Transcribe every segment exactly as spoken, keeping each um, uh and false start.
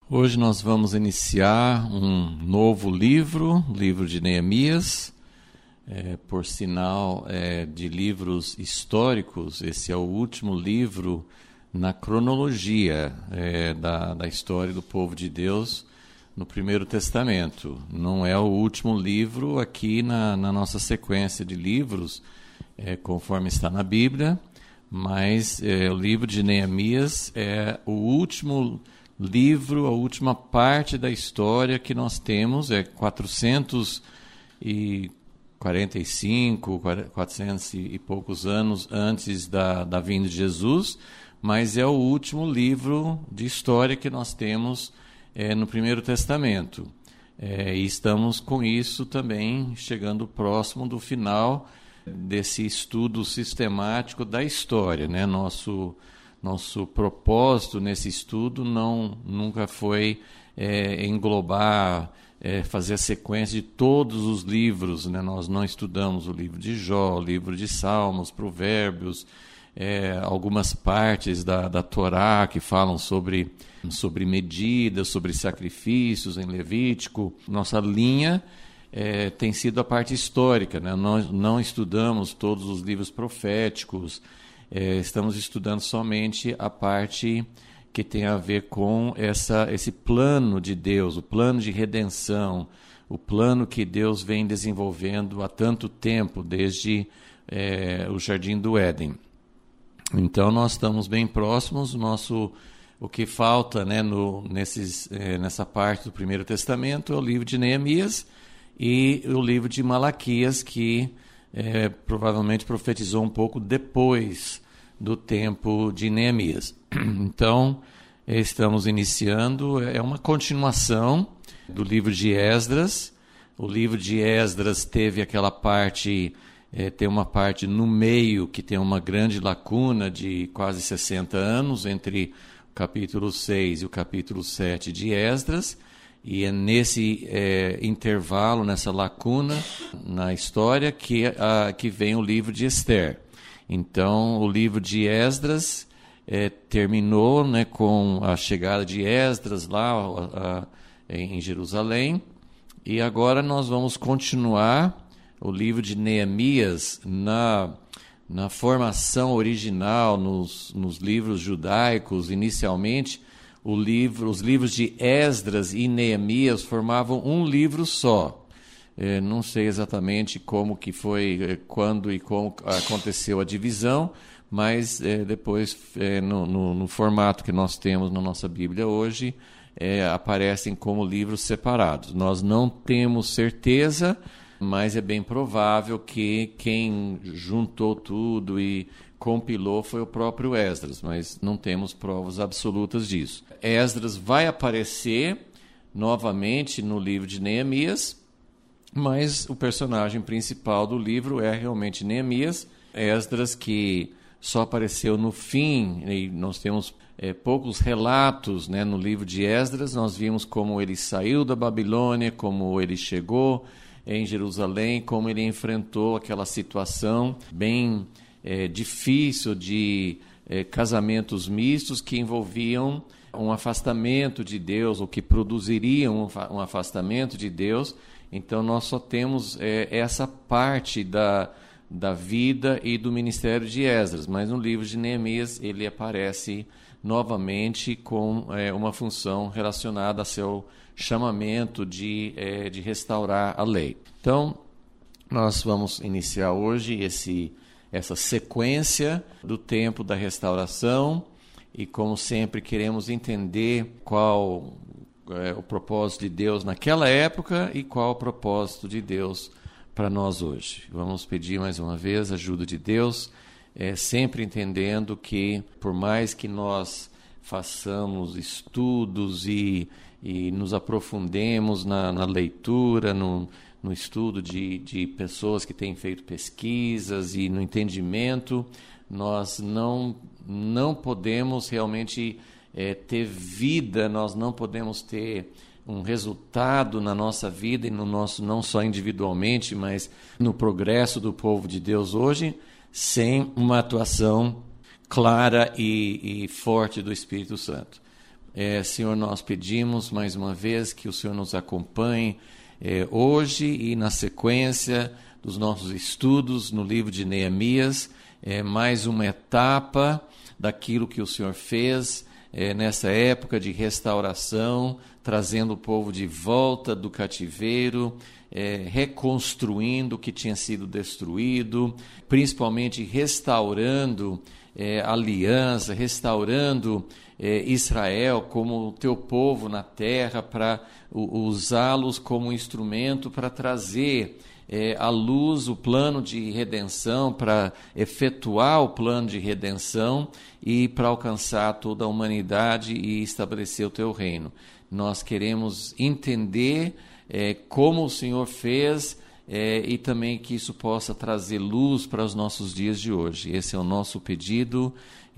Hoje nós vamos iniciar um novo livro, o livro de Neemias. É, por sinal é, de livros históricos, esse é o último livro na cronologia é, da, da história do povo de Deus no Primeiro Testamento. Não é o último livro aqui na, na nossa sequência de livros, é, conforme está na Bíblia, mas é, o livro de Neemias é o último livro, a última parte da história que nós temos, é quatrocentos e quarenta e cinco, quatrocentos e poucos anos antes da, da vinda de Jesus, mas é o último livro de história que nós temos é, no Primeiro Testamento. É, e estamos com isso também chegando próximo do final desse estudo sistemático da história, né? Nosso, nosso propósito nesse estudo não, nunca foi é, englobar... É, fazer a sequência de todos os livros, né? Nós não estudamos o livro de Jó, o livro de Salmos, Provérbios, é, algumas partes da, da Torá que falam sobre, sobre medidas, sobre sacrifícios em Levítico. Nossa linha é, tem sido a parte histórica, né? Nós não estudamos todos os livros proféticos, é, estamos estudando somente a parte que tem a ver com essa, esse plano de Deus, o plano de redenção, o plano que Deus vem desenvolvendo há tanto tempo, desde é, o Jardim do Éden. Então, nós estamos bem próximos. Nosso, o que falta, né, no, nesses, é, nessa parte do Primeiro Testamento é o livro de Neemias e o livro de Malaquias, que é, provavelmente profetizou um pouco depois do tempo de Neemias. Então, estamos iniciando, é uma continuação do livro de Esdras. O livro de Esdras teve aquela parte, é, tem uma parte no meio que tem uma grande lacuna de quase sessenta anos entre o capítulo seis e o capítulo sete de Esdras, e é nesse é, intervalo, nessa lacuna na história que, a, que vem o livro de Esther. Então, o livro de Esdras é, terminou, né, com a chegada de Esdras lá a, a, em Jerusalém, e agora nós vamos continuar o livro de Neemias na, na formação original, nos, nos livros judaicos. Inicialmente, o livro, os livros de Esdras e Neemias formavam um livro só. É, não sei exatamente como que foi, é, quando e como aconteceu a divisão, mas é, depois, é, no, no, no formato que nós temos na nossa Bíblia hoje, é, aparecem como livros separados. Nós não temos certeza, mas é bem provável que quem juntou tudo e compilou foi o próprio Esdras, mas não temos provas absolutas disso. Esdras vai aparecer novamente no livro de Neemias, mas o personagem principal do livro é realmente Neemias. Esdras, que só apareceu no fim, e nós temos é, poucos relatos, né, no livro de Esdras. Nós vimos como ele saiu da Babilônia, como ele chegou em Jerusalém, como ele enfrentou aquela situação bem é, difícil de é, casamentos mistos que envolviam um afastamento de Deus, ou que produziriam um afastamento de Deus. Então, nós só temos é, essa parte da, da vida e do ministério de Esdras, mas no livro de Neemias ele aparece novamente com é, uma função relacionada a seu chamamento de, é, de restaurar a lei. Então, nós vamos iniciar hoje esse, essa sequência do tempo da restauração e, como sempre, queremos entender qual é o propósito de Deus naquela época e qual o propósito de Deus para nós hoje. Vamos pedir mais uma vez a ajuda de Deus, é, sempre entendendo que, por mais que nós façamos estudos e, e nos aprofundemos na, na leitura, no, no estudo de, de pessoas que têm feito pesquisas e no entendimento, nós não, não podemos realmente é, ter vida, nós não podemos ter um resultado na nossa vida e no nosso, não só individualmente, mas no progresso do povo de Deus hoje, sem uma atuação clara e, e forte do Espírito Santo. É, Senhor, nós pedimos mais uma vez que o Senhor nos acompanhe é, hoje e na sequência dos nossos estudos no livro de Neemias, é, mais uma etapa daquilo que o Senhor fez é, nessa época de restauração, trazendo o povo de volta do cativeiro, é, reconstruindo o que tinha sido destruído, principalmente restaurando é, aliança, restaurando é, Israel como o teu povo na terra, para usá-los como instrumento para trazer é, à luz o plano de redenção, para efetuar o plano de redenção e para alcançar toda a humanidade e estabelecer o teu reino. Nós queremos entender é, como o Senhor fez é, e também que isso possa trazer luz para os nossos dias de hoje. Esse é o nosso pedido.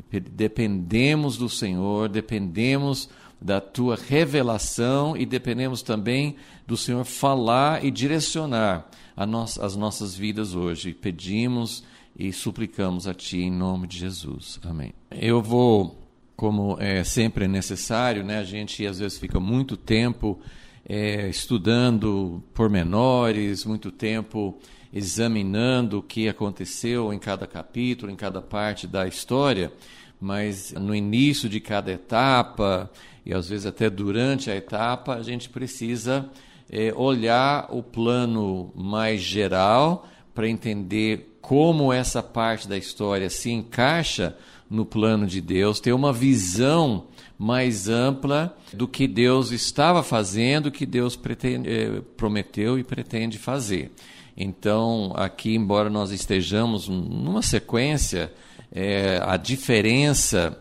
Dependemos do Senhor, dependemos da tua revelação e dependemos também do Senhor falar e direcionar a nós, as nossas vidas hoje. Pedimos e suplicamos a Ti em nome de Jesus. Amém. Eu vou, como é, sempre é necessário, né, a gente às vezes fica muito tempo é, estudando pormenores, muito tempo examinando o que aconteceu em cada capítulo, em cada parte da história, mas no início de cada etapa, e às vezes até durante a etapa, a gente precisa é, olhar o plano mais geral para entender como essa parte da história se encaixa no plano de Deus, ter uma visão mais ampla do que Deus estava fazendo, que Deus pretende, é, prometeu e pretende fazer. Então, aqui, embora nós estejamos numa sequência, é, a diferença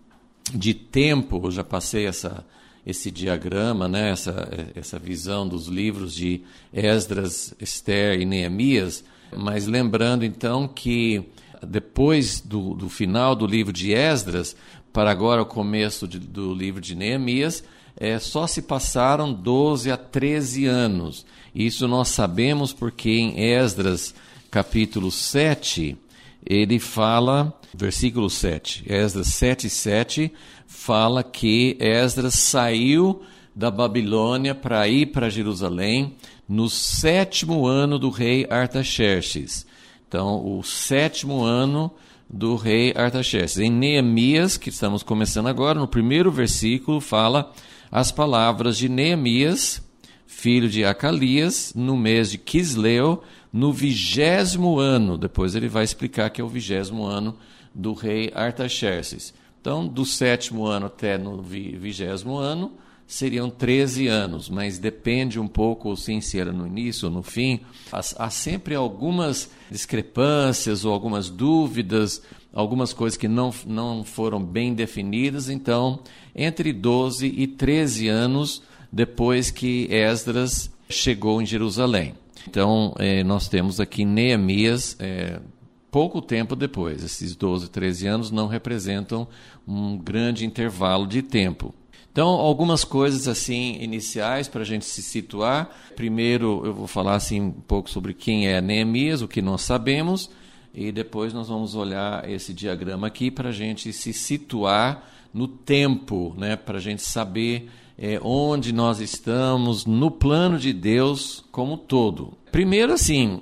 de tempo, eu já passei essa, esse diagrama, né, essa, essa visão dos livros de Esdras, Ester e Neemias, mas lembrando então que depois do, do final do livro de Esdras, para agora o começo de, do livro de Neemias, é, só se passaram doze a treze anos. Isso nós sabemos porque em Esdras capítulo sete, ele fala, versículo sete, Esdras sete, sete, fala que Esdras saiu da Babilônia para ir para Jerusalém no sétimo ano do rei Artaxerxes. Então, o sétimo ano do rei Artaxerxes. Em Neemias, que estamos começando agora, no primeiro versículo, fala as palavras de Neemias, filho de Acalias, no mês de Quisleu, no vigésimo ano. Depois ele vai explicar que é o vigésimo ano do rei Artaxerxes. Então, do sétimo ano até no vigésimo ano, seriam treze anos, mas depende um pouco se era no início ou no fim. Há, há sempre algumas discrepâncias ou algumas dúvidas, algumas coisas que não, não foram bem definidas. Então, entre doze e treze anos depois que Esdras chegou em Jerusalém. Então, eh, nós temos aqui Neemias, eh, pouco tempo depois. Esses doze, treze anos não representam um grande intervalo de tempo. Então, algumas coisas assim iniciais para a gente se situar. Primeiro, eu vou falar assim um pouco sobre quem é Neemias, o que nós sabemos, e depois nós vamos olhar esse diagrama aqui para a gente se situar no tempo, né? Para a gente saber é, onde nós estamos no plano de Deus como todo. Primeiro, assim,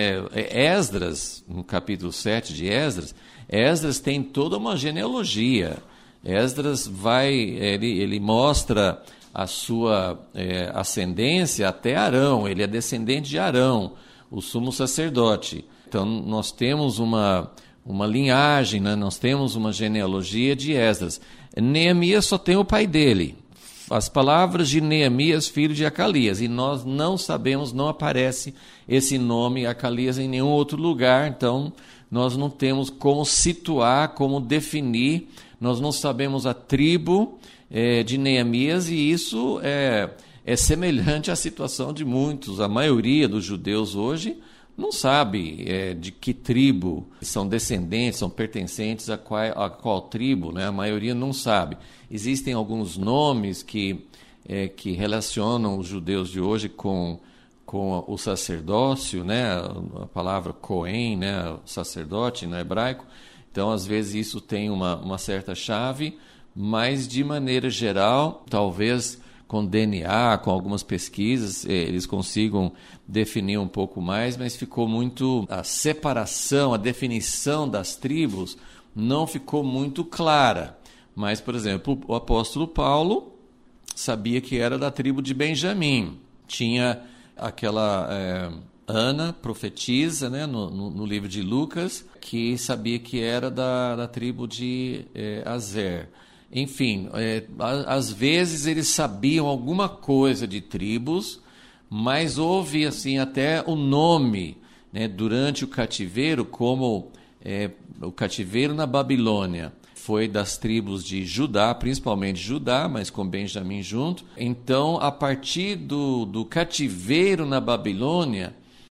é, Esdras, no capítulo sete de Esdras, Esdras tem toda uma genealogia. Esdras vai, ele, ele mostra a sua é, ascendência até Arão, ele é descendente de Arão, o sumo sacerdote. Então, nós temos uma, uma linhagem, né? Nós temos uma genealogia de Esdras. Neemias só tem o pai dele, as palavras de Neemias, filho de Acalias, e nós não sabemos, não aparece esse nome Acalias em nenhum outro lugar, então nós não temos como situar, como definir. Nós não sabemos a tribo é, de Neemias, e isso é, é semelhante à situação de muitos. A maioria dos judeus hoje não sabe é, de que tribo são descendentes, são pertencentes a qual, a qual tribo, né? A maioria não sabe. Existem alguns nomes que, é, que relacionam os judeus de hoje com, com o sacerdócio, né? A palavra Cohen, né? Sacerdote no hebraico. Então, às vezes, isso tem uma, uma certa chave, mas de maneira geral, talvez com D N A, com algumas pesquisas, eles consigam definir um pouco mais, mas ficou muito... A separação, a definição das tribos não ficou muito clara. Mas, por exemplo, o apóstolo Paulo sabia que era da tribo de Benjamim. Tinha aquela é, Ana, profetisa, né, no, no, no livro de Lucas, que sabia que era da, da tribo de é, Azer. Enfim, é, às vezes eles sabiam alguma coisa de tribos, mas houve assim até o nome, né, durante o cativeiro, como é, o cativeiro na Babilônia foi das tribos de Judá, principalmente Judá, mas com Benjamim junto. Então, a partir do, do cativeiro na Babilônia,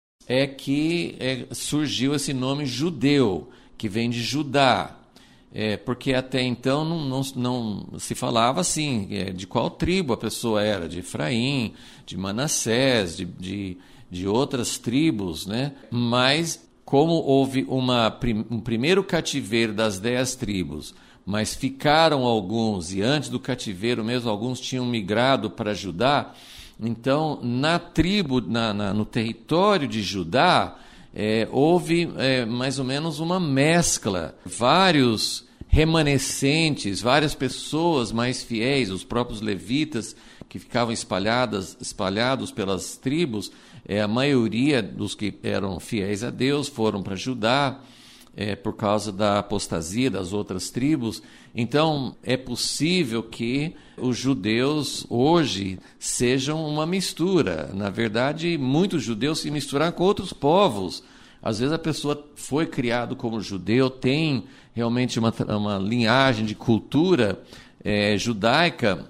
é que é, surgiu esse nome judeu, que vem de Judá. É, porque até então não, não, não se falava assim, é, de qual tribo a pessoa era, de Efraim, de Manassés, de, de, de outras tribos, né? Mas como houve uma, um primeiro cativeiro das dez tribos, mas ficaram alguns, e antes do cativeiro mesmo alguns tinham migrado para Judá, então na tribo, na, na, no território de Judá, É, houve é, mais ou menos uma mescla, vários remanescentes, várias pessoas mais fiéis, os próprios levitas que ficavam espalhadas, espalhados pelas tribos, é, a maioria dos que eram fiéis a Deus foram para Judá, é, por causa da apostasia das outras tribos. Então, é possível que os judeus hoje sejam uma mistura. Na verdade, muitos judeus se misturaram com outros povos. Às vezes a pessoa foi criada como judeu, tem realmente uma, uma linhagem de cultura é, judaica,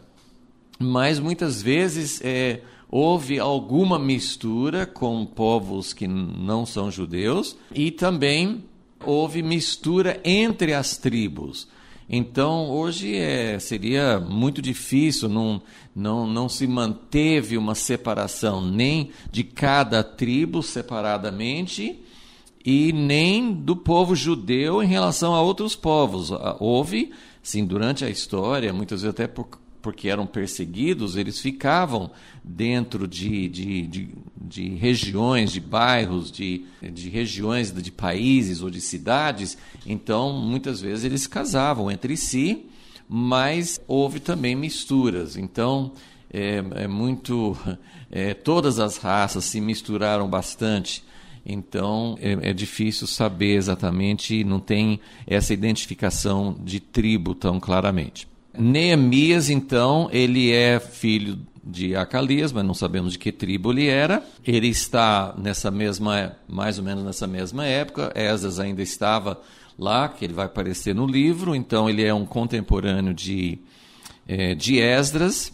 mas muitas vezes é, houve alguma mistura com povos que não são judeus e também houve mistura entre as tribos. Então, hoje é, seria muito difícil, não, não, não se manteve uma separação nem de cada tribo separadamente e nem do povo judeu em relação a outros povos. Houve, sim, durante a história, muitas vezes até por, porque eram perseguidos, eles ficavam dentro de, de, de, de regiões, de bairros, de, de regiões de países ou de cidades. Então, muitas vezes eles casavam entre si, mas houve também misturas. Então, é, é muito... É, todas as raças se misturaram bastante. Então, é, é difícil saber exatamente, não tem essa identificação de tribo tão claramente. Neemias, então, ele é filho de Acalias, mas não sabemos de que tribo ele era. Ele está nessa mesma, mais ou menos nessa mesma época. Esdras ainda estava lá, que ele vai aparecer no livro. Então, ele é um contemporâneo de, é, de Esdras,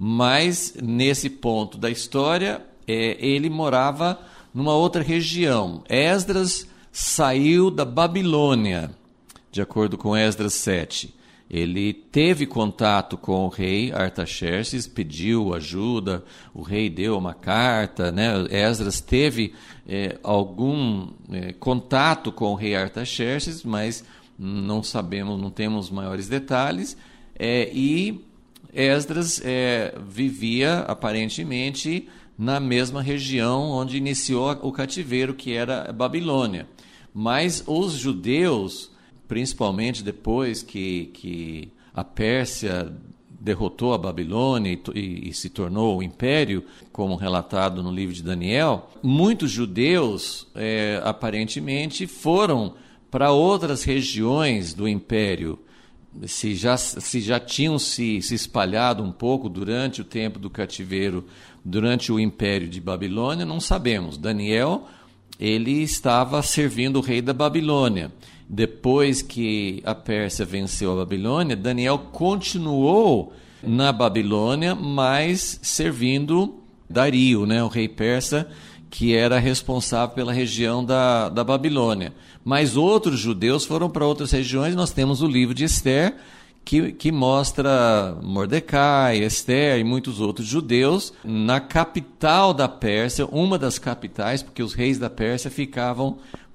mas nesse ponto da história, é, ele morava numa outra região. Esdras saiu da Babilônia, de acordo com Esdras sete. Ele teve contato com o rei Artaxerxes, pediu ajuda, o rei deu uma carta, né? Esdras teve é, algum é, contato com o rei Artaxerxes, mas não sabemos, não temos maiores detalhes, é, e Esdras é, vivia aparentemente na mesma região onde iniciou o cativeiro, que era a Babilônia. Mas os judeus, principalmente depois que, que a Pérsia derrotou a Babilônia e, e, e se tornou o império, como relatado no livro de Daniel, muitos judeus, é, aparentemente, foram para outras regiões do império. Se já, se já tinham se, se espalhado um pouco durante o tempo do cativeiro, durante o império de Babilônia, não sabemos. Daniel, ele estava servindo o rei da Babilônia. Depois que a Pérsia venceu a Babilônia, Daniel continuou na Babilônia, mas servindo Dario, né, o rei persa, que era responsável pela região da, da Babilônia. Mas outros judeus foram para outras regiões. Nós temos o livro de Esther, que, que mostra Mordecai, Esther e muitos outros judeus na capital da Pérsia, uma das capitais, porque os reis da Pérsia ficavam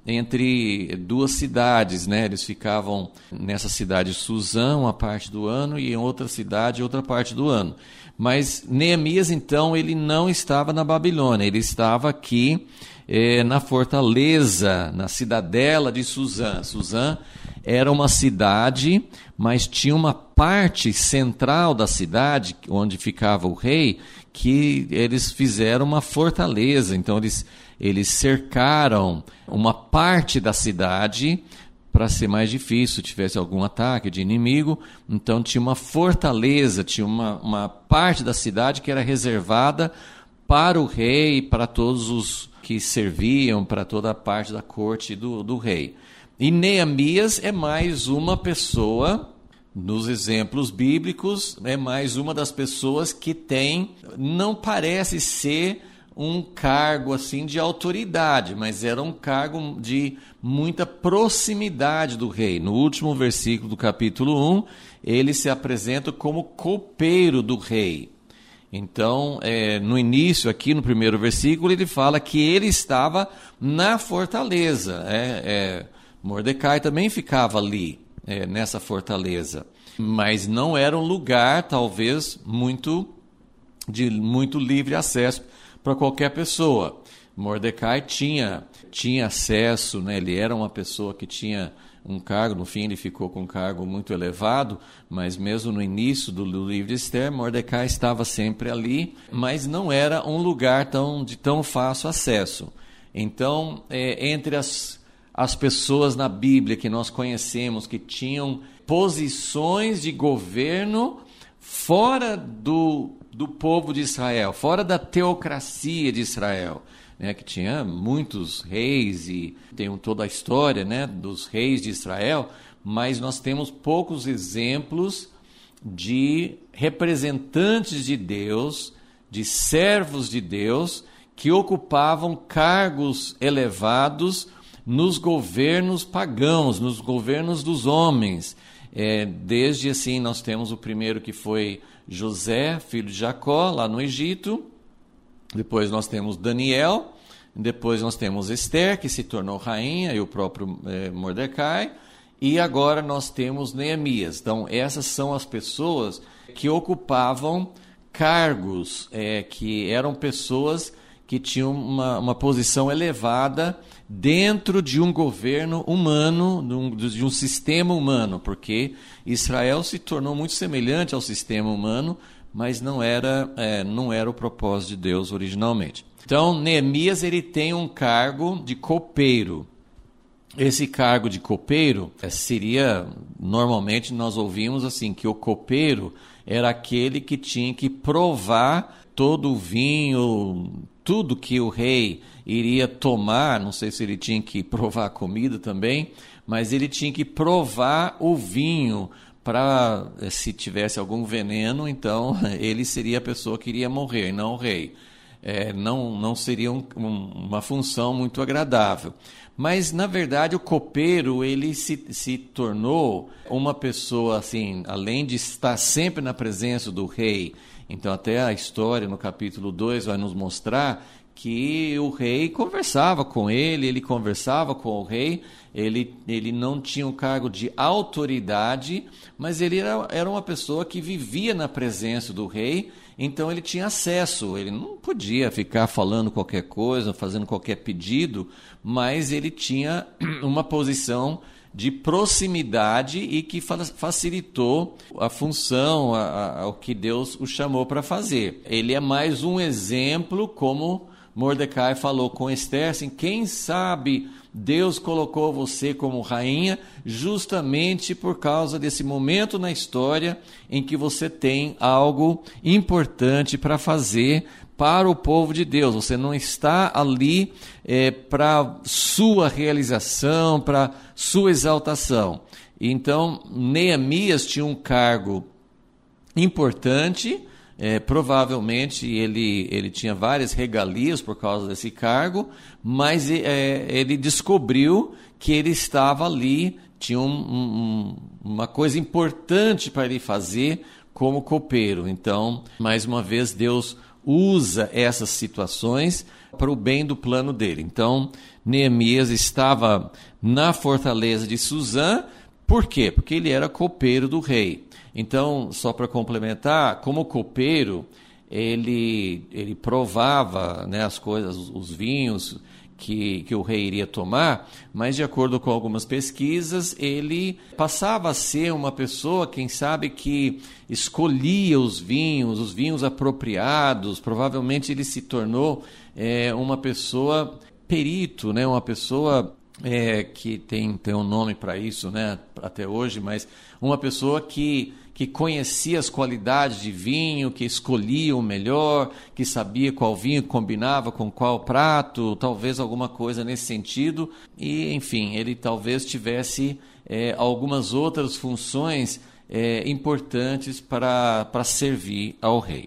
entre duas cidades, né? Eles ficavam nessa cidade de Suzã uma parte do ano e em outra cidade outra parte do ano. Mas Neemias, então, ele não estava na Babilônia, ele estava aqui eh, na fortaleza, na cidadela de Suzã. Suzã era uma cidade, mas tinha uma parte central da cidade, onde ficava o rei, que eles fizeram uma fortaleza. Então, eles, eles cercaram uma parte da cidade para ser mais difícil, se tivesse algum ataque de inimigo. Então tinha uma fortaleza, tinha uma, uma parte da cidade que era reservada para o rei, para todos os que serviam, para toda a parte da corte do, do rei. E Neemias é mais uma pessoa, nos exemplos bíblicos, é mais uma das pessoas que tem, não parece ser um cargo assim de autoridade, mas era um cargo de muita proximidade do rei. No último versículo do capítulo um, ele se apresenta como copeiro do rei. Então, é, no início, aqui no primeiro versículo, ele fala que ele estava na fortaleza. É, é, Mordecai também ficava ali, é, nessa fortaleza, mas não era um lugar, talvez, muito de muito livre acesso para qualquer pessoa. Mordecai tinha, tinha acesso, né? Ele era uma pessoa que tinha um cargo, no fim ele ficou com um cargo muito elevado, mas mesmo no início do, do livro de Esther, Mordecai estava sempre ali, mas não era um lugar tão, de tão fácil acesso. Então, é, entre as, as pessoas na Bíblia que nós conhecemos, que tinham posições de governo fora do do povo de Israel, fora da teocracia de Israel, né, que tinha muitos reis e tem toda a história, né, dos reis de Israel, mas nós temos poucos exemplos de representantes de Deus, de servos de Deus, que ocupavam cargos elevados nos governos pagãos, nos governos dos homens. É, desde assim, nós temos o primeiro que foi José, filho de Jacó, lá no Egito. Depois nós temos Daniel. Depois nós temos Esther, que se tornou rainha, e o próprio é, Mordecai. E agora nós temos Neemias. Então, essas são as pessoas que ocupavam cargos, é, que eram pessoas que tinham uma, uma posição elevada dentro de um governo humano, de um, de um sistema humano, porque Israel se tornou muito semelhante ao sistema humano, mas não era, é, não era o propósito de Deus originalmente. Então, Neemias ele tem um cargo de copeiro. Esse cargo de copeiro é, seria, normalmente nós ouvimos assim, que o copeiro era aquele que tinha que provar todo o vinho, tudo que o rei iria tomar. Não sei se ele tinha que provar a comida também, mas ele tinha que provar o vinho para, se tivesse algum veneno, então ele seria a pessoa que iria morrer, e não o rei. É, não, não seria um, um, uma função muito agradável. Mas, na verdade, o copeiro ele se, se tornou uma pessoa, assim, além de estar sempre na presença do rei. Então, até a história no capítulo dois vai nos mostrar que o rei conversava com ele, ele conversava com o rei, ele, ele não tinha um cargo de autoridade, mas ele era, era uma pessoa que vivia na presença do rei, então ele tinha acesso, ele não podia ficar falando qualquer coisa, fazendo qualquer pedido, mas ele tinha uma posição de proximidade e que facilitou a função, a, a, o que Deus o chamou para fazer. Ele é mais um exemplo, como Mordecai falou com Esther, assim, quem sabe Deus colocou você como rainha justamente por causa desse momento na história em que você tem algo importante para fazer para o povo de Deus. Você não está ali é, para sua realização, para sua exaltação. Então, Neemias tinha um cargo importante. É, provavelmente ele, ele tinha várias regalias por causa desse cargo, mas é, ele descobriu que ele estava ali, tinha um, um, uma coisa importante para ele fazer como copeiro. Então, mais uma vez, Deus usa essas situações para o bem do plano dele. Então, Neemias estava na fortaleza de Suzã. Por quê? Porque ele era copeiro do rei. Então, só para complementar, como copeiro, ele, ele provava, né, as coisas, os vinhos que, que o rei iria tomar, mas de acordo com algumas pesquisas, ele passava a ser uma pessoa, quem sabe, que escolhia os vinhos, os vinhos apropriados. Provavelmente ele se tornou é, uma pessoa perito, né, uma pessoa é, que tem, tem um nome para isso, né, até hoje, mas uma pessoa que, que conhecia as qualidades de vinho, que escolhia o melhor, que sabia qual vinho combinava com qual prato, talvez alguma coisa nesse sentido. E, enfim, ele talvez tivesse é, algumas outras funções é, importantes para, para servir ao rei.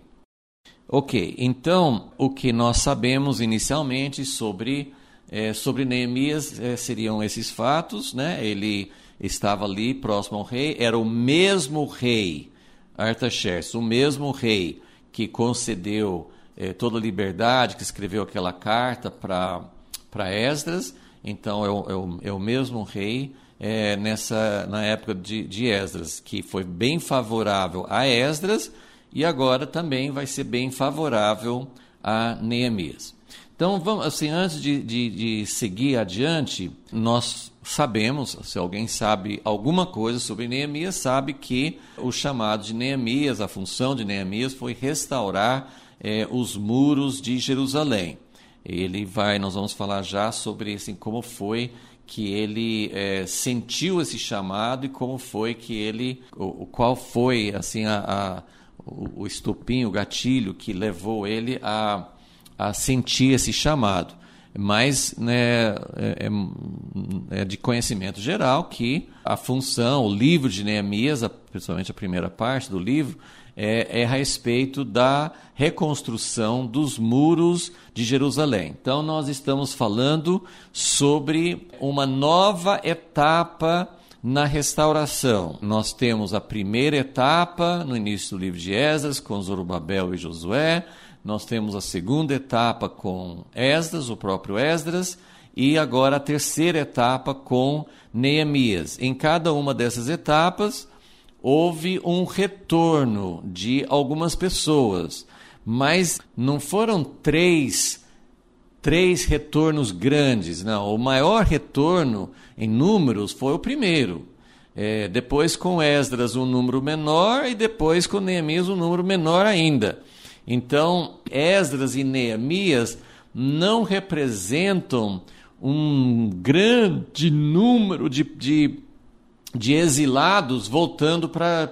Ok, então o que nós sabemos inicialmente sobre, é, sobre Neemias é, seriam esses fatos, né? Ele estava ali próximo ao rei, era o mesmo rei, Artaxerxes, o mesmo rei que concedeu eh, toda a liberdade, que escreveu aquela carta para Esdras. Então é o, é, o, é o mesmo rei eh, nessa, na época de, de Esdras, que foi bem favorável a Esdras e agora também vai ser bem favorável a Neemias. Então, vamos, assim, antes de, de, de seguir adiante, nós sabemos, se alguém sabe alguma coisa sobre Neemias, sabe que o chamado de Neemias, a função de Neemias foi restaurar eh, os muros de Jerusalém. Ele vai, nós vamos falar já sobre assim, como foi que ele eh, sentiu esse chamado e como foi que ele, o, qual foi assim, a, a, o, o estupim, o gatilho que levou ele a a sentir esse chamado, mas né, é, é de conhecimento geral que a função, o livro de Neemias, principalmente a primeira parte do livro, é, é a respeito da reconstrução dos muros de Jerusalém. Então nós estamos falando sobre uma nova etapa na restauração. Nós temos a primeira etapa no início do livro de Esdras, com Zorobabel e Josué. Nós temos a segunda etapa com Esdras, o próprio Esdras, e agora a terceira etapa com Neemias. Em cada uma dessas etapas, houve um retorno de algumas pessoas, mas não foram três, três retornos grandes, não. O maior retorno em números foi o primeiro. É, depois com Esdras um número menor e depois com Neemias um número menor ainda. Então, Esdras e Neemias não representam um grande número de, de, de exilados voltando para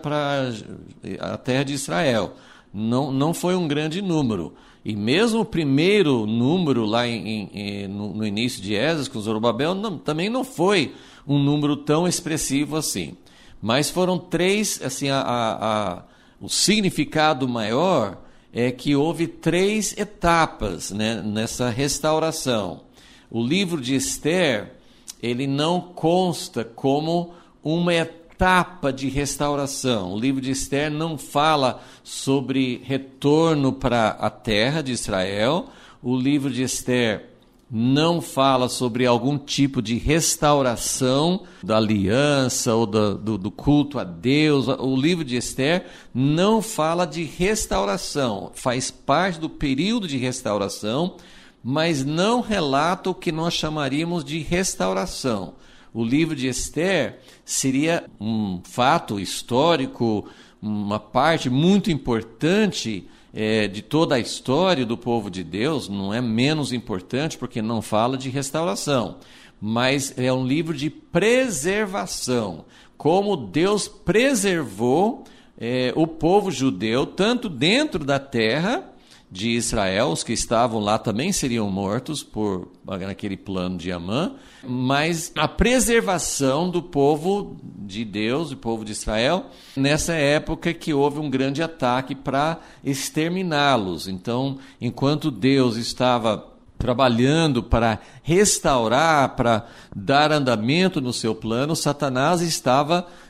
a terra de Israel. Não, não foi um grande número. E mesmo o primeiro número lá em, em, no, no início de Esdras, com Zorobabel, não, também não foi um número tão expressivo assim. Mas foram três, assim, a, a, a, o significado maior é que houve três etapas, né, nessa restauração. O livro de Esther, ele não consta como uma etapa de restauração. O livro de Esther não fala sobre retorno para a terra de Israel. O livro de Esther não fala sobre algum tipo de restauração da aliança ou do, do, do culto a Deus. O livro de Esther não fala de restauração, faz parte do período de restauração, mas não relata o que nós chamaríamos de restauração. O livro de Esther seria um fato histórico, uma parte muito importante É, de toda a história do povo de Deus, não é menos importante porque não fala de restauração, mas é um livro de preservação, como Deus preservou é, o povo judeu, tanto dentro da terra de Israel, os que estavam lá também seriam mortos por naquele plano de Amã, mas a preservação do povo de Deus, do povo de Israel, nessa época que houve um grande ataque para exterminá-los. Então, enquanto Deus estava trabalhando para restaurar, para dar andamento no seu plano, Satanás estava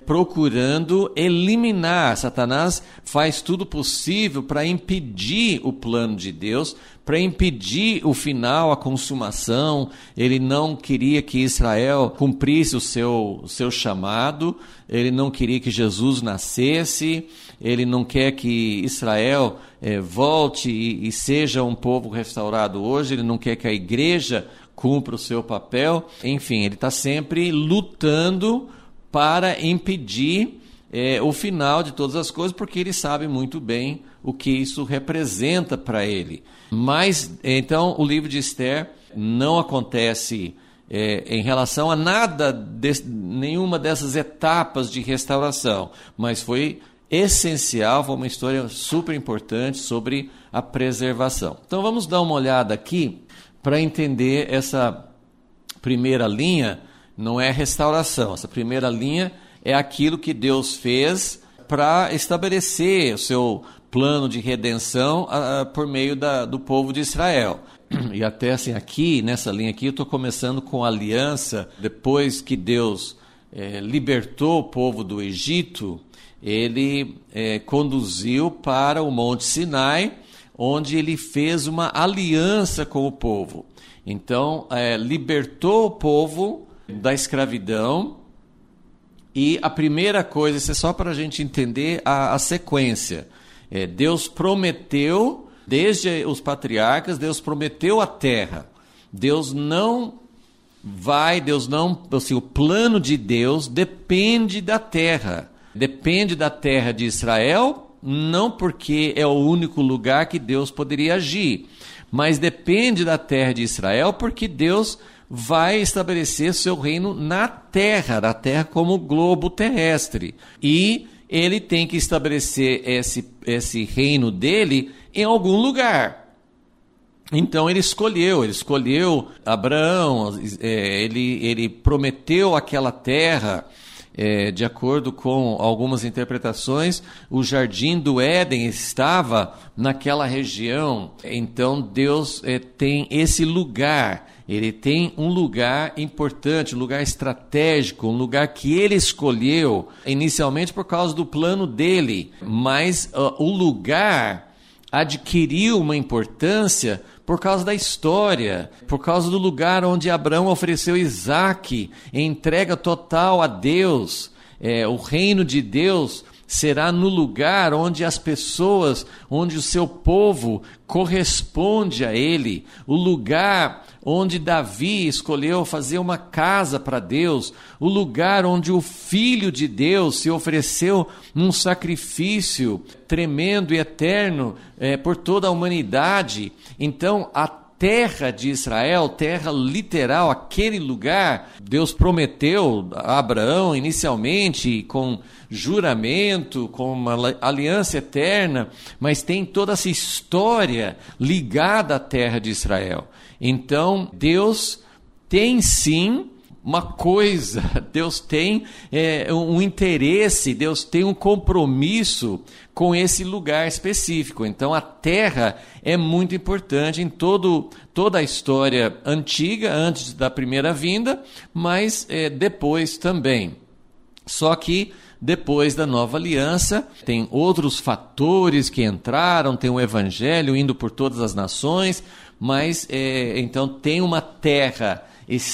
procurando eliminar. Satanás faz tudo possível para impedir o plano de Deus, para impedir o final, a consumação. Ele não queria que Israel cumprisse o seu, o seu chamado, ele não queria que Jesus nascesse, ele não quer que Israel eh, volte e, e seja um povo restaurado hoje, ele não quer que a igreja cumpra o seu papel. Enfim, ele está sempre lutando para impedir é, o final de todas as coisas, porque ele sabe muito bem o que isso representa para ele. Mas, então, o livro de Esther não acontece é, em relação a nada, de, nenhuma dessas etapas de restauração, mas foi essencial, foi uma história super importante sobre a preservação. Então, vamos dar uma olhada aqui para entender essa primeira linha. Não é restauração, essa primeira linha é aquilo que Deus fez para estabelecer o seu plano de redenção uh, por meio da, do povo de Israel. E até assim, aqui, nessa linha aqui, eu estou começando com a aliança. Depois que Deus eh, libertou o povo do Egito, ele eh, conduziu para o Monte Sinai, onde ele fez uma aliança com o povo. Então, eh, libertou o povo da escravidão, e a primeira coisa, isso é só para a gente entender a, a sequência, é, Deus prometeu, desde os patriarcas, Deus prometeu a terra. Deus não vai, Deus não, assim, o plano de Deus depende da terra, depende da terra de Israel, não porque é o único lugar que Deus poderia agir, mas depende da terra de Israel porque Deus vai estabelecer seu reino na terra, na terra como globo terrestre. E ele tem que estabelecer esse, esse reino dele em algum lugar. Então ele escolheu, ele escolheu Abraão, é, ele, ele prometeu aquela terra. É, de acordo com algumas interpretações, o Jardim do Éden estava naquela região. Então Deus é, tem esse lugar, ele tem um lugar importante, um lugar estratégico, um lugar que ele escolheu inicialmente por causa do plano dele, mas uh, o lugar adquiriu uma importância por causa da história, por causa do lugar onde Abraão ofereceu Isaque em entrega total a Deus. É, o reino de Deus será no lugar onde as pessoas, onde o seu povo corresponde a ele, o lugar onde Davi escolheu fazer uma casa para Deus, o lugar onde o Filho de Deus se ofereceu num sacrifício tremendo e eterno é, por toda a humanidade. Então, a terra de Israel, terra literal, aquele lugar, Deus prometeu a Abraão inicialmente com juramento, com uma aliança eterna, mas tem toda essa história ligada à terra de Israel. Então, Deus tem sim uma coisa, Deus tem é, um interesse, Deus tem um compromisso com esse lugar específico. Então a terra é muito importante em todo, toda a história antiga, antes da primeira vinda, mas é, depois também. Só que depois da nova aliança, tem outros fatores que entraram, tem o evangelho indo por todas as nações, mas é, então tem uma terra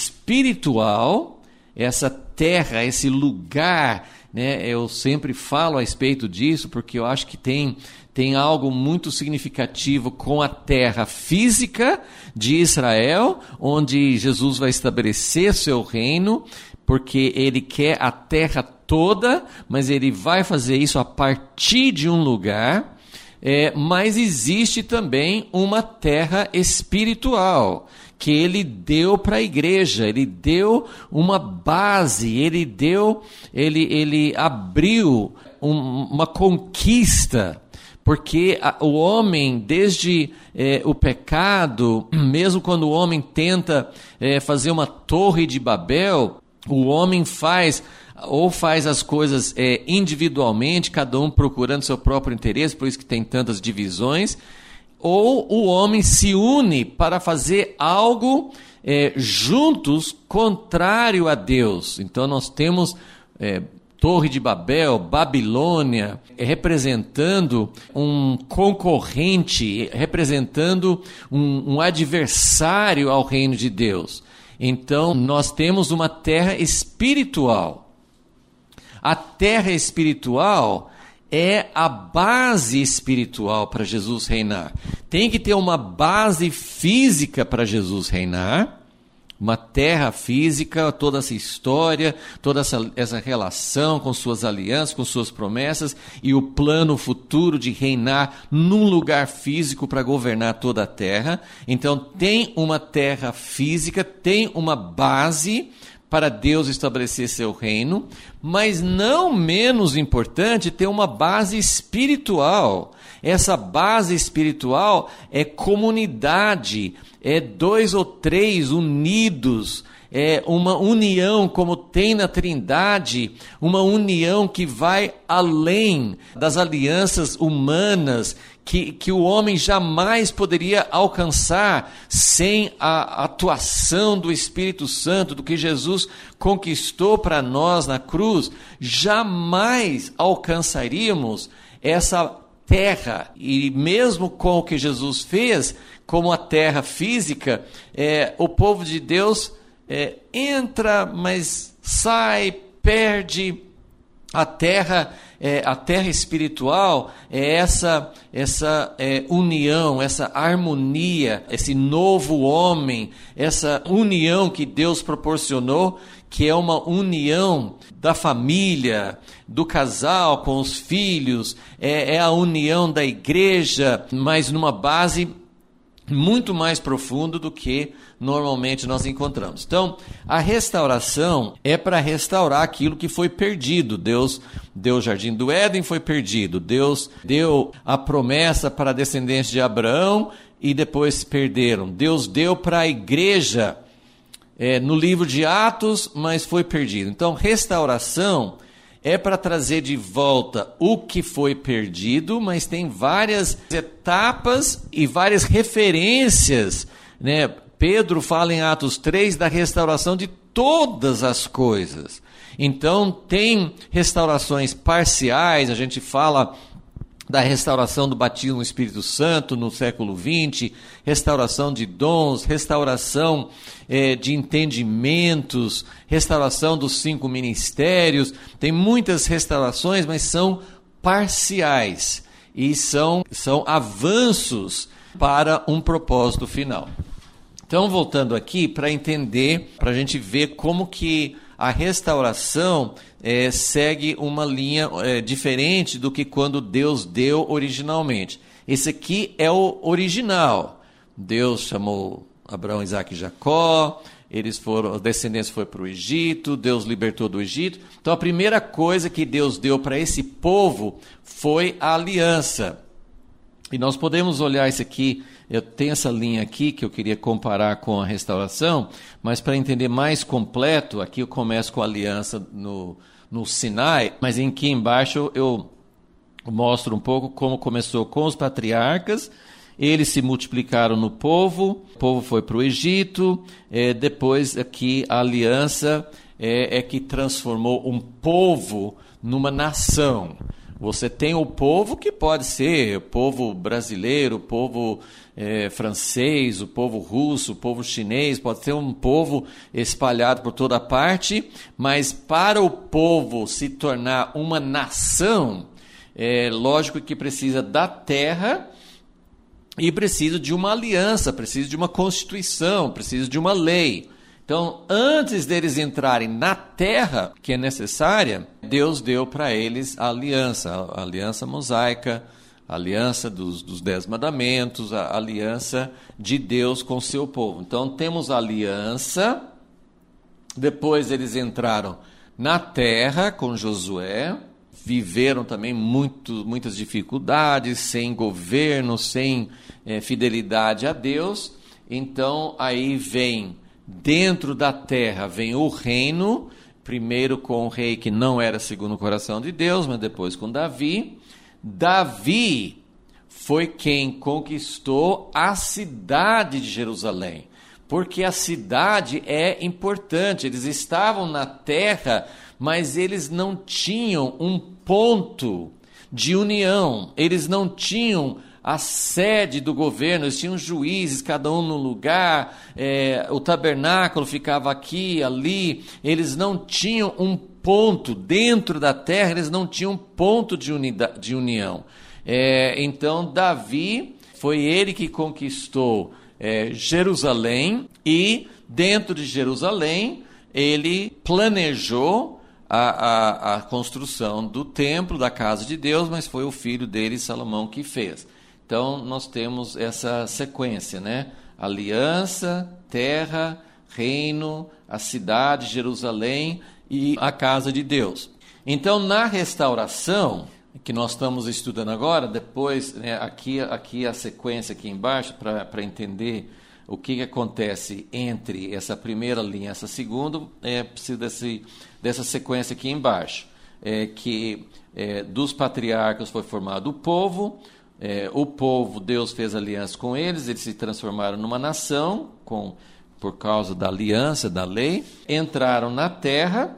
espiritual, essa terra, esse lugar, né? Eu sempre falo a respeito disso, porque eu acho que tem, tem algo muito significativo com a terra física de Israel, onde Jesus vai estabelecer seu reino, porque ele quer a terra toda, mas ele vai fazer isso a partir de um lugar. É, mas existe também uma terra espiritual que ele deu para a igreja, ele deu uma base, ele deu, ele, ele abriu um, uma conquista, porque a, o homem, desde é, o pecado, mesmo quando o homem tenta é, fazer uma torre de Babel, o homem faz... ou faz as coisas é, individualmente, cada um procurando seu próprio interesse, por isso que tem tantas divisões, ou o homem se une para fazer algo é, juntos contrário a Deus. Então nós temos é, Torre de Babel, Babilônia, representando um concorrente, representando um, um adversário ao reino de Deus. Então, nós temos uma terra espiritual. A terra espiritual é a base espiritual para Jesus reinar. Tem que ter uma base física para Jesus reinar. Uma terra física, toda essa história, toda essa, essa relação com suas alianças, com suas promessas e o plano futuro de reinar num lugar físico para governar toda a terra. Então tem uma terra física, tem uma base para Deus estabelecer seu reino, mas não menos importante, ter uma base espiritual. Essa base espiritual é comunidade, é dois ou três unidos, é uma união como tem na Trindade, uma união que vai além das alianças humanas, que, que o homem jamais poderia alcançar sem a atuação do Espírito Santo, do que Jesus conquistou para nós na cruz. Jamais alcançaríamos essa terra, e mesmo com o que Jesus fez, como a terra física, é, o povo de Deus é, entra, mas sai, perde. A terra, é, a terra espiritual é essa, essa é, união, essa harmonia, esse novo homem, essa união que Deus proporcionou, que é uma união da família, do casal com os filhos, é, é a união da igreja, mas numa base muito mais profunda do que normalmente nós encontramos. Então, a restauração é para restaurar aquilo que foi perdido. Deus deu o Jardim do Éden, foi perdido. Deus deu a promessa para a descendência de Abraão e depois perderam. Deus deu para a igreja é, no livro de Atos, mas foi perdido. Então, restauração é para trazer de volta o que foi perdido, mas tem várias etapas e várias referências, né? Pedro fala em Atos três da restauração de todas as coisas. Então, tem restaurações parciais, a gente fala da restauração do batismo no Espírito Santo no século vinte, restauração de dons, restauração eh, de entendimentos, restauração dos cinco ministérios. Tem muitas restaurações, mas são parciais e são, são avanços para um propósito final. Então, voltando aqui para entender, para a gente ver como que a restauração é, segue uma linha é, diferente do que quando Deus deu originalmente. Esse aqui é o original. Deus chamou Abraão, Isaac e Jacó, eles foram, os descendentes foram para o Egito, Deus libertou do Egito. Então, a primeira coisa que Deus deu para esse povo foi a aliança. E nós podemos olhar isso aqui, eu tenho essa linha aqui que eu queria comparar com a restauração, mas para entender mais completo, aqui eu começo com a aliança no, no Sinai, mas aqui embaixo eu mostro um pouco como começou com os patriarcas. Eles se multiplicaram no povo, o povo foi para o Egito, é, depois aqui a aliança é, é que transformou um povo numa nação. Você tem o povo que pode ser o povo brasileiro, o povo é, francês, o povo russo, o povo chinês, pode ser um povo espalhado por toda parte, mas para o povo se tornar uma nação, é lógico que precisa da terra e precisa de uma aliança, precisa de uma constituição, precisa de uma lei. Então, antes deles entrarem na terra que é necessária, Deus deu para eles a aliança, a aliança mosaica, a aliança dos, dos dez mandamentos, a aliança de Deus com o seu povo. Então, temos a aliança, depois eles entraram na terra com Josué, viveram também muito, muitas dificuldades, sem governo, sem é, fidelidade a Deus. Então, aí vem... Dentro da terra vem o reino, primeiro com o rei que não era segundo o coração de Deus, mas depois com Davi. Davi foi quem conquistou a cidade de Jerusalém, porque a cidade é importante. Eles estavam na terra, mas eles não tinham um ponto de união, eles não tinham a sede do governo, eles tinham juízes, cada um no lugar, é, o tabernáculo ficava aqui, ali, eles não tinham um ponto dentro da terra, eles não tinham um ponto de, unidade, de união. É, então Davi, foi ele que conquistou é, Jerusalém, e dentro de Jerusalém ele planejou a, a, a construção do templo, da casa de Deus, mas foi o filho dele, Salomão, que fez. Então, nós temos essa sequência, né? Aliança, terra, reino, a cidade, Jerusalém e a casa de Deus. Então, na restauração, que nós estamos estudando agora, depois, né, aqui, aqui a sequência aqui embaixo, para entender o que, que acontece entre essa primeira linha e essa segunda, é preciso desse, dessa sequência aqui embaixo. É, que é, dos patriarcas foi formado o povo, É, o povo, Deus fez aliança com eles, eles se transformaram numa nação com, por causa da aliança, da lei, entraram na terra,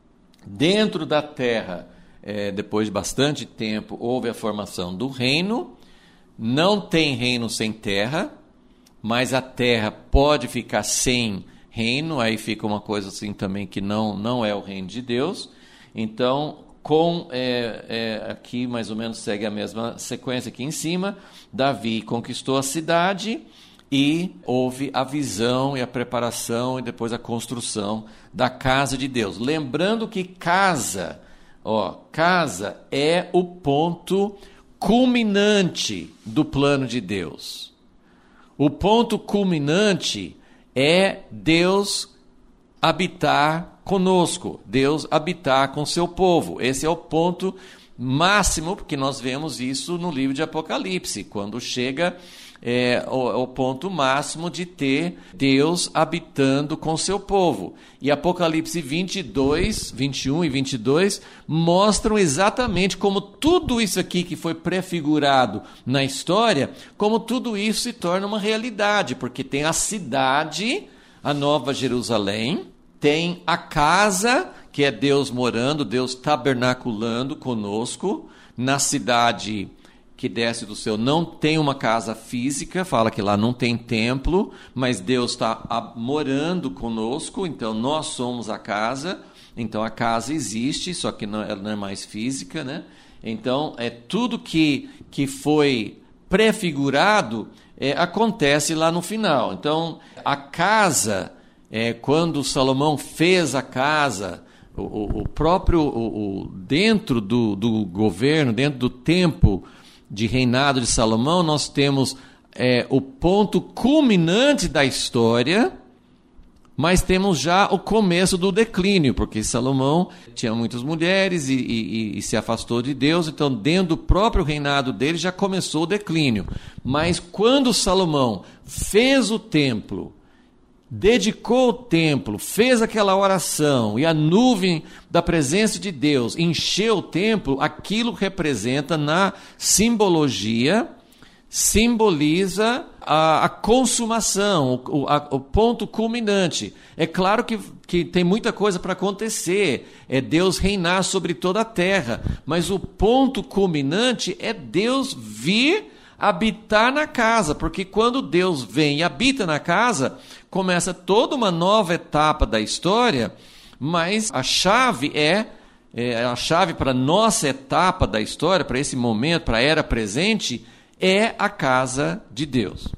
dentro da terra, é, depois de bastante tempo, houve a formação do reino. Não tem reino sem terra, mas a terra pode ficar sem reino, aí fica uma coisa assim também que não, não é o reino de Deus. Então, Com, é, é, aqui mais ou menos segue a mesma sequência aqui em cima, Davi conquistou a cidade e houve a visão e a preparação e depois a construção da casa de Deus. Lembrando que casa, ó, casa é o ponto culminante do plano de Deus. O ponto culminante é Deus habitar conosco, Deus habitar com seu povo. Esse é o ponto máximo, porque nós vemos isso no livro de Apocalipse, quando chega é, o, o ponto máximo de ter Deus habitando com seu povo. E Apocalipse vinte e dois, vinte e um e vinte e dois mostram exatamente como tudo isso aqui que foi prefigurado na história, como tudo isso se torna uma realidade, porque tem a cidade, a Nova Jerusalém, tem a casa, que é Deus morando, Deus tabernaculando conosco. Na cidade que desce do céu não tem uma casa física, fala que lá não tem templo, mas Deus está morando conosco, então nós somos a casa. Então a casa existe, só que não, ela não é mais física, né? Então é tudo que, que foi prefigurado é, acontece lá no final. Então a casa... É, quando Salomão fez a casa, o, o, o próprio, o, o, dentro do, do governo, dentro do tempo de reinado de Salomão, nós temos é, o ponto culminante da história, mas temos já o começo do declínio, porque Salomão tinha muitas mulheres e, e, e se afastou de Deus, então dentro do próprio reinado dele já começou o declínio. Mas quando Salomão fez o templo, dedicou o templo, fez aquela oração e a nuvem da presença de Deus encheu o templo, aquilo representa na simbologia, simboliza a, a consumação, o, a, o ponto culminante. É claro que, que tem muita coisa para acontecer, é Deus reinar sobre toda a terra, mas o ponto culminante é Deus vir habitar na casa, porque quando Deus vem e habita na casa, começa toda uma nova etapa da história, mas a chave é, é a chave para a nossa etapa da história, para esse momento, para a era presente, é a casa de Deus.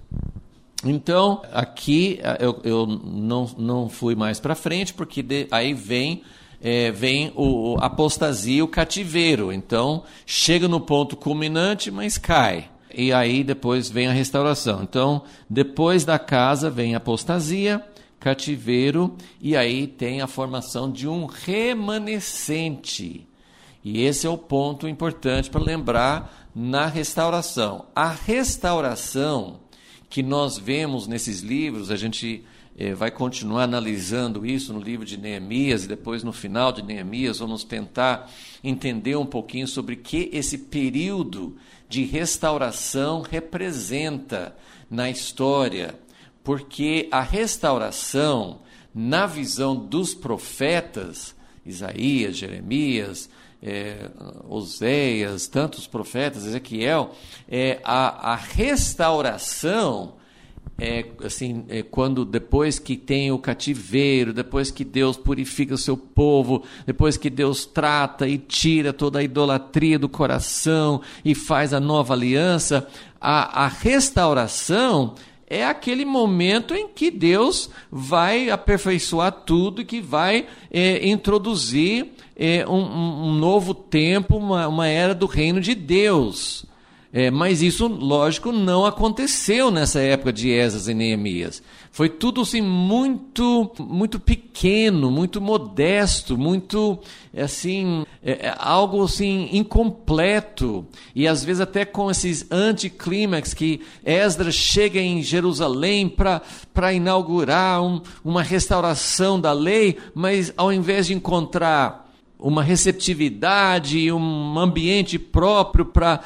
Então, aqui eu, eu não, não fui mais para frente, porque de, aí vem... É, vem o, a apostasia, o cativeiro. Então, chega no ponto culminante, mas cai. E aí depois vem a restauração. Então, depois da casa vem a apostasia, cativeiro, e aí tem a formação de um remanescente. E esse é o ponto importante para lembrar na restauração. A restauração que nós vemos nesses livros, a gente eh, vai continuar analisando isso no livro de Neemias, e depois no final de Neemias vamos tentar entender um pouquinho sobre o que esse período de restauração representa na história, porque a restauração, na visão dos profetas, Isaías, Jeremias, é, Oséias, tantos profetas, Ezequiel, é, a, a restauração, é, assim, é, quando depois que tem o cativeiro, depois que Deus purifica o seu povo, depois que Deus trata e tira toda a idolatria do coração e faz a nova aliança, a, a restauração é aquele momento em que Deus vai aperfeiçoar tudo e que vai é, introduzir é, um, um novo tempo, uma, uma era do reino de Deus. É, mas isso, lógico, não aconteceu nessa época de Esdras e Neemias. Foi tudo assim, muito, muito pequeno, muito modesto, muito assim, é, algo assim, incompleto. E às vezes até com esses anticlímax que Esdras chega em Jerusalém para inaugurar um, uma restauração da lei, mas ao invés de encontrar uma receptividade, um ambiente próprio para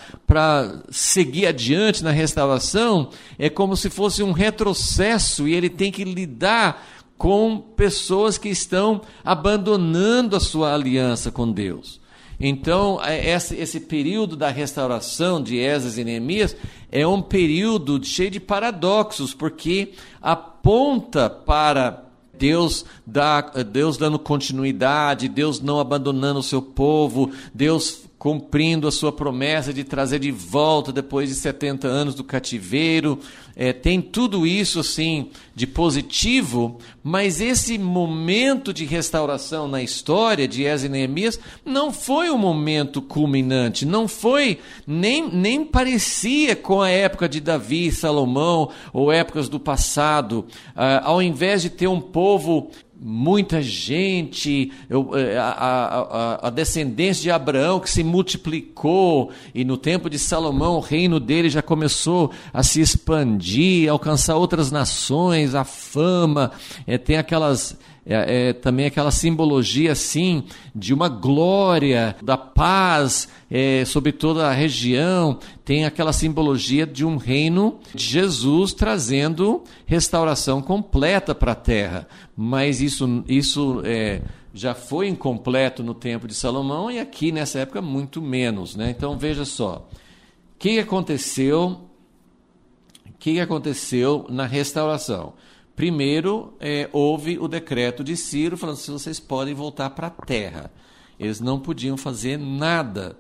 seguir adiante na restauração, é como se fosse um retrocesso e ele tem que lidar com pessoas que estão abandonando a sua aliança com Deus. Então, esse, esse período da restauração de Esdras e Neemias é um período cheio de paradoxos, porque aponta para Deus, dá, Deus dando continuidade, Deus não abandonando o seu povo, Deus cumprindo a sua promessa de trazer de volta depois de setenta anos do cativeiro. É, tem tudo isso assim de positivo, mas esse momento de restauração na história de Esdras e Neemias não foi um momento culminante, não foi, nem, nem parecia com a época de Davi e Salomão, ou épocas do passado. Ah, ao invés de ter um povo, muita gente, a, a, a, a descendência de Abraão que se multiplicou, e no tempo de Salomão o reino dele já começou a se expandir, alcançar outras nações, a fama, é, tem aquelas... É, é, também aquela simbologia assim, de uma glória, da paz é, sobre toda a região, tem aquela simbologia de um reino de Jesus trazendo restauração completa para a terra, mas isso, isso é, já foi incompleto no tempo de Salomão e aqui nessa época muito menos, né? Então veja só, o que aconteceu, o que aconteceu na restauração? Primeiro, é, houve o decreto de Ciro falando que vocês podem voltar para a terra. Eles não podiam fazer nada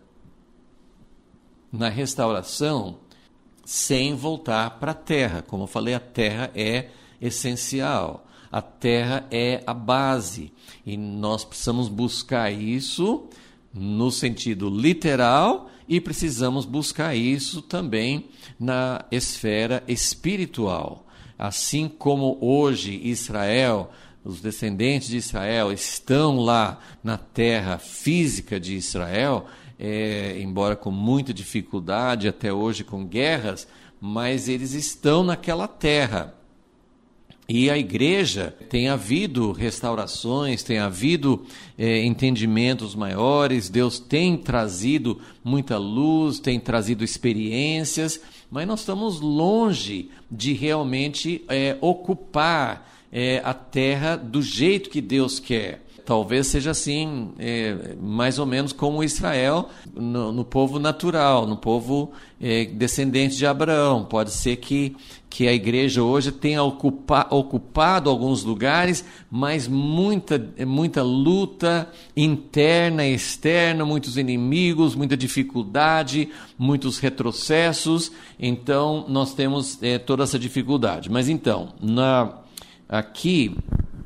na restauração sem voltar para a terra. Como eu falei, a terra é essencial. A terra é a base. E nós precisamos buscar isso no sentido literal e precisamos buscar isso também na esfera espiritual. Assim como hoje Israel, os descendentes de Israel estão lá na terra física de Israel, é, embora com muita dificuldade, até hoje com guerras, mas eles estão naquela terra. E a igreja, tem havido restaurações, tem havido é, entendimentos maiores, Deus tem trazido muita luz, tem trazido experiências, mas nós estamos longe de realmente é, ocupar é, a terra do jeito que Deus quer. Talvez seja assim, é, mais ou menos como Israel, no, no povo natural, no povo é, descendente de Abraão. Pode ser que, que a igreja hoje tenha ocupa, ocupado alguns lugares, mas muita, muita luta interna e externa, muitos inimigos, muita dificuldade, muitos retrocessos. Então, nós temos é, toda essa dificuldade. Mas então, na, aqui...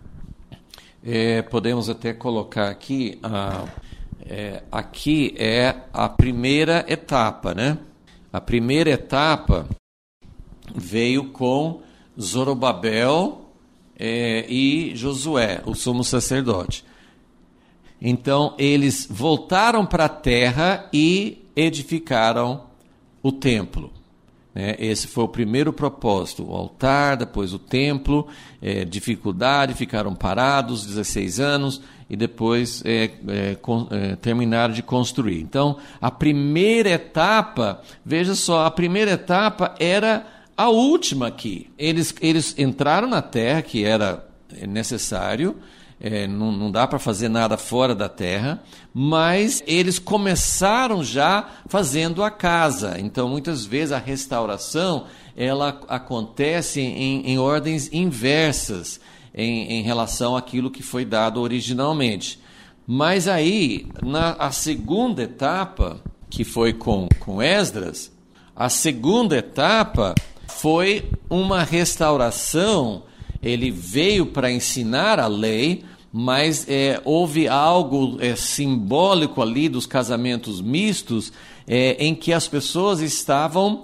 É, podemos até colocar aqui, ah, é, aqui é a primeira etapa, né? A primeira etapa veio com Zorobabel é, e Josué, o sumo sacerdote. Então, eles voltaram para a terra e edificaram o templo. Esse foi o primeiro propósito, o altar, depois o templo, é, dificuldade, ficaram parados dezesseis anos e depois é, é, com, é, terminaram de construir. Então, a primeira etapa, veja só, a primeira etapa era a última aqui. Eles, eles entraram na terra, que era necessário, é, não, não dá para fazer nada fora da terra, mas eles começaram já fazendo a casa. Então, muitas vezes a restauração ela acontece em, em ordens inversas em, em relação àquilo que foi dado originalmente. Mas aí, na a segunda etapa, que foi com, com Esdras, a segunda etapa foi uma restauração. Ele veio para ensinar a lei, mas é, houve algo é, simbólico ali dos casamentos mistos, é, em que as pessoas estavam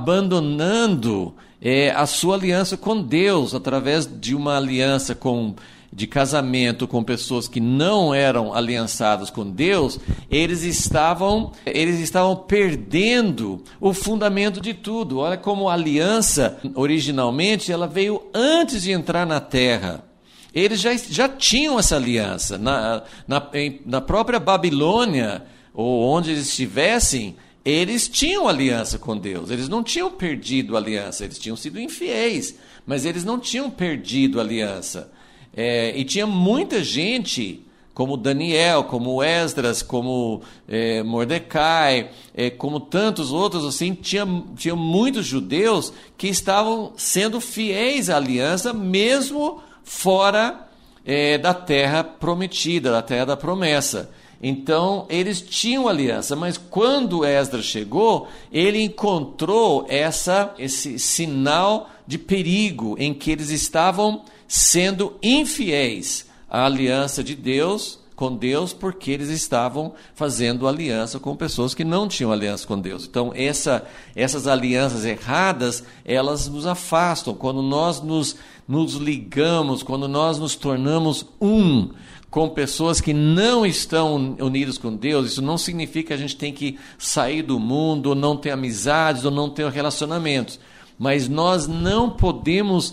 abandonando é, a sua aliança com Deus, através de uma aliança com de casamento com pessoas que não eram aliançadas com Deus. Eles estavam, eles estavam perdendo o fundamento de tudo. Olha como a aliança, originalmente, ela veio antes de entrar na terra. Eles já, já tinham essa aliança. Na, na, na própria Babilônia, ou onde eles estivessem, eles tinham aliança com Deus. Eles não tinham perdido a aliança, eles tinham sido infiéis, mas eles não tinham perdido a aliança. É, e tinha muita gente, como Daniel, como Esdras, como é, Mordecai, é, como tantos outros, assim, tinha, tinha muitos judeus que estavam sendo fiéis à aliança, mesmo fora é, da terra prometida, da terra da promessa. Então, eles tinham aliança, mas quando Esdras chegou, ele encontrou essa, esse sinal de perigo em que eles estavam sendo infiéis à aliança de Deus, com Deus, porque eles estavam fazendo aliança com pessoas que não tinham aliança com Deus. Então, essa, essas alianças erradas, elas nos afastam. Quando nós nos, nos ligamos, quando nós nos tornamos um com pessoas que não estão unidas com Deus, isso não significa que a gente tem que sair do mundo, ou não ter amizades, ou não ter relacionamentos. Mas nós não podemos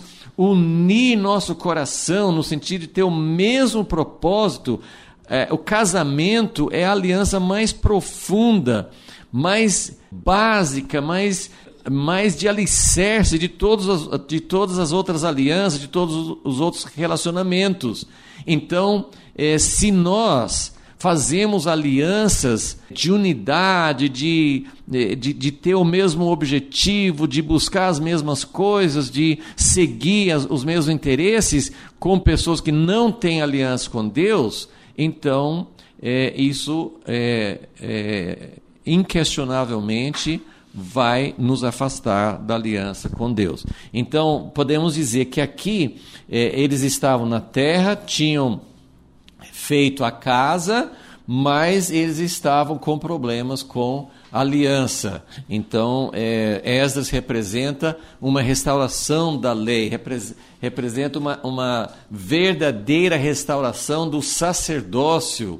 unir nosso coração no sentido de ter o mesmo propósito. É, o casamento é a aliança mais profunda, mais básica, mais, mais de alicerce de, todos as, de todas as outras alianças, de todos os outros relacionamentos. Então, é, se nós fazemos alianças de unidade, de, de, de ter o mesmo objetivo, de buscar as mesmas coisas, de seguir as, os mesmos interesses com pessoas que não têm aliança com Deus, então é, isso é, é, inquestionavelmente vai nos afastar da aliança com Deus. Então, podemos dizer que aqui é, eles estavam na terra, tinham feito a casa, mas eles estavam com problemas com a aliança. Então, é, Esdras representa uma restauração da lei, repre- representa uma, uma verdadeira restauração do sacerdócio,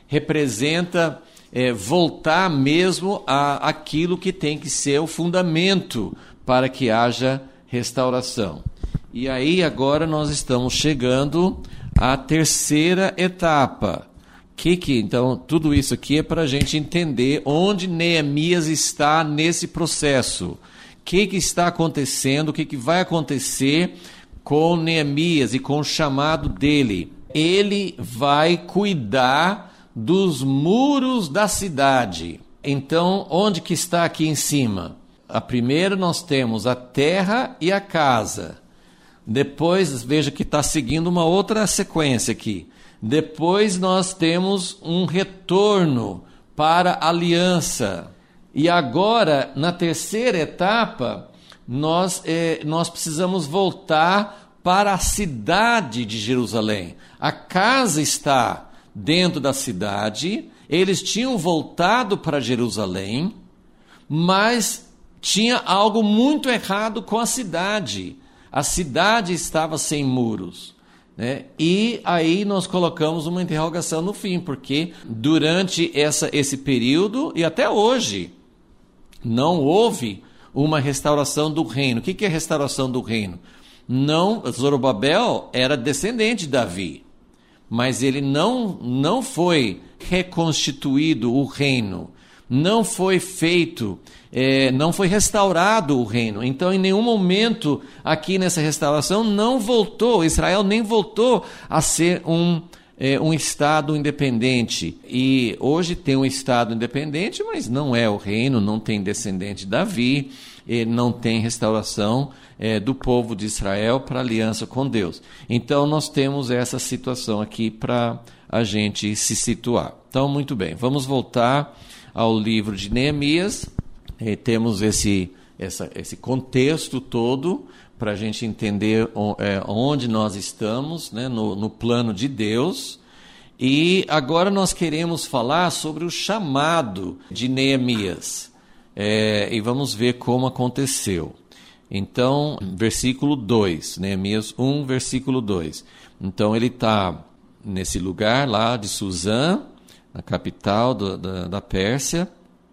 representa é, voltar mesmo a aquilo que tem que ser o fundamento para que haja restauração. E aí, agora nós estamos chegando à terceira etapa. Que que, então, tudo isso aqui é para a gente entender onde Neemias está nesse processo. O que, que está acontecendo, o que, que vai acontecer com Neemias e com o chamado dele. Ele vai cuidar dos muros da cidade. Então, onde que está aqui em cima? A primeira nós temos a terra e a casa. Depois, veja que está seguindo uma outra sequência aqui. Depois nós temos um retorno para a aliança. E agora, na terceira etapa, nós, eh, nós precisamos voltar para a cidade de Jerusalém. A casa está dentro da cidade, eles tinham voltado para Jerusalém, mas tinha algo muito errado com a cidade. A cidade estava sem muros. Né? E aí nós colocamos uma interrogação no fim, porque durante essa, esse período, e até hoje, não houve uma restauração do reino. O que é restauração do reino? Não, Zorobabel era descendente de Davi, mas ele não, não foi reconstituído o reino, não foi feito, é, não foi restaurado o reino. Então, em nenhum momento aqui nessa restauração não voltou, Israel nem voltou a ser um, é, um Estado independente. E hoje tem um Estado independente, mas não é o reino, não tem descendente de Davi, não tem restauração é, do povo de Israel para aliança com Deus. Então, nós temos essa situação aqui para a gente se situar. Então, muito bem, vamos voltar ao livro de Neemias. E temos esse, essa, esse contexto todo para a gente entender onde nós estamos, né, no, no plano de Deus. E agora nós queremos falar sobre o chamado de Neemias. É, e vamos ver como aconteceu. Então, versículo dois, Neemias um, versículo dois. Então, ele está nesse lugar lá de Suzã, na capital do, da, da Pérsia,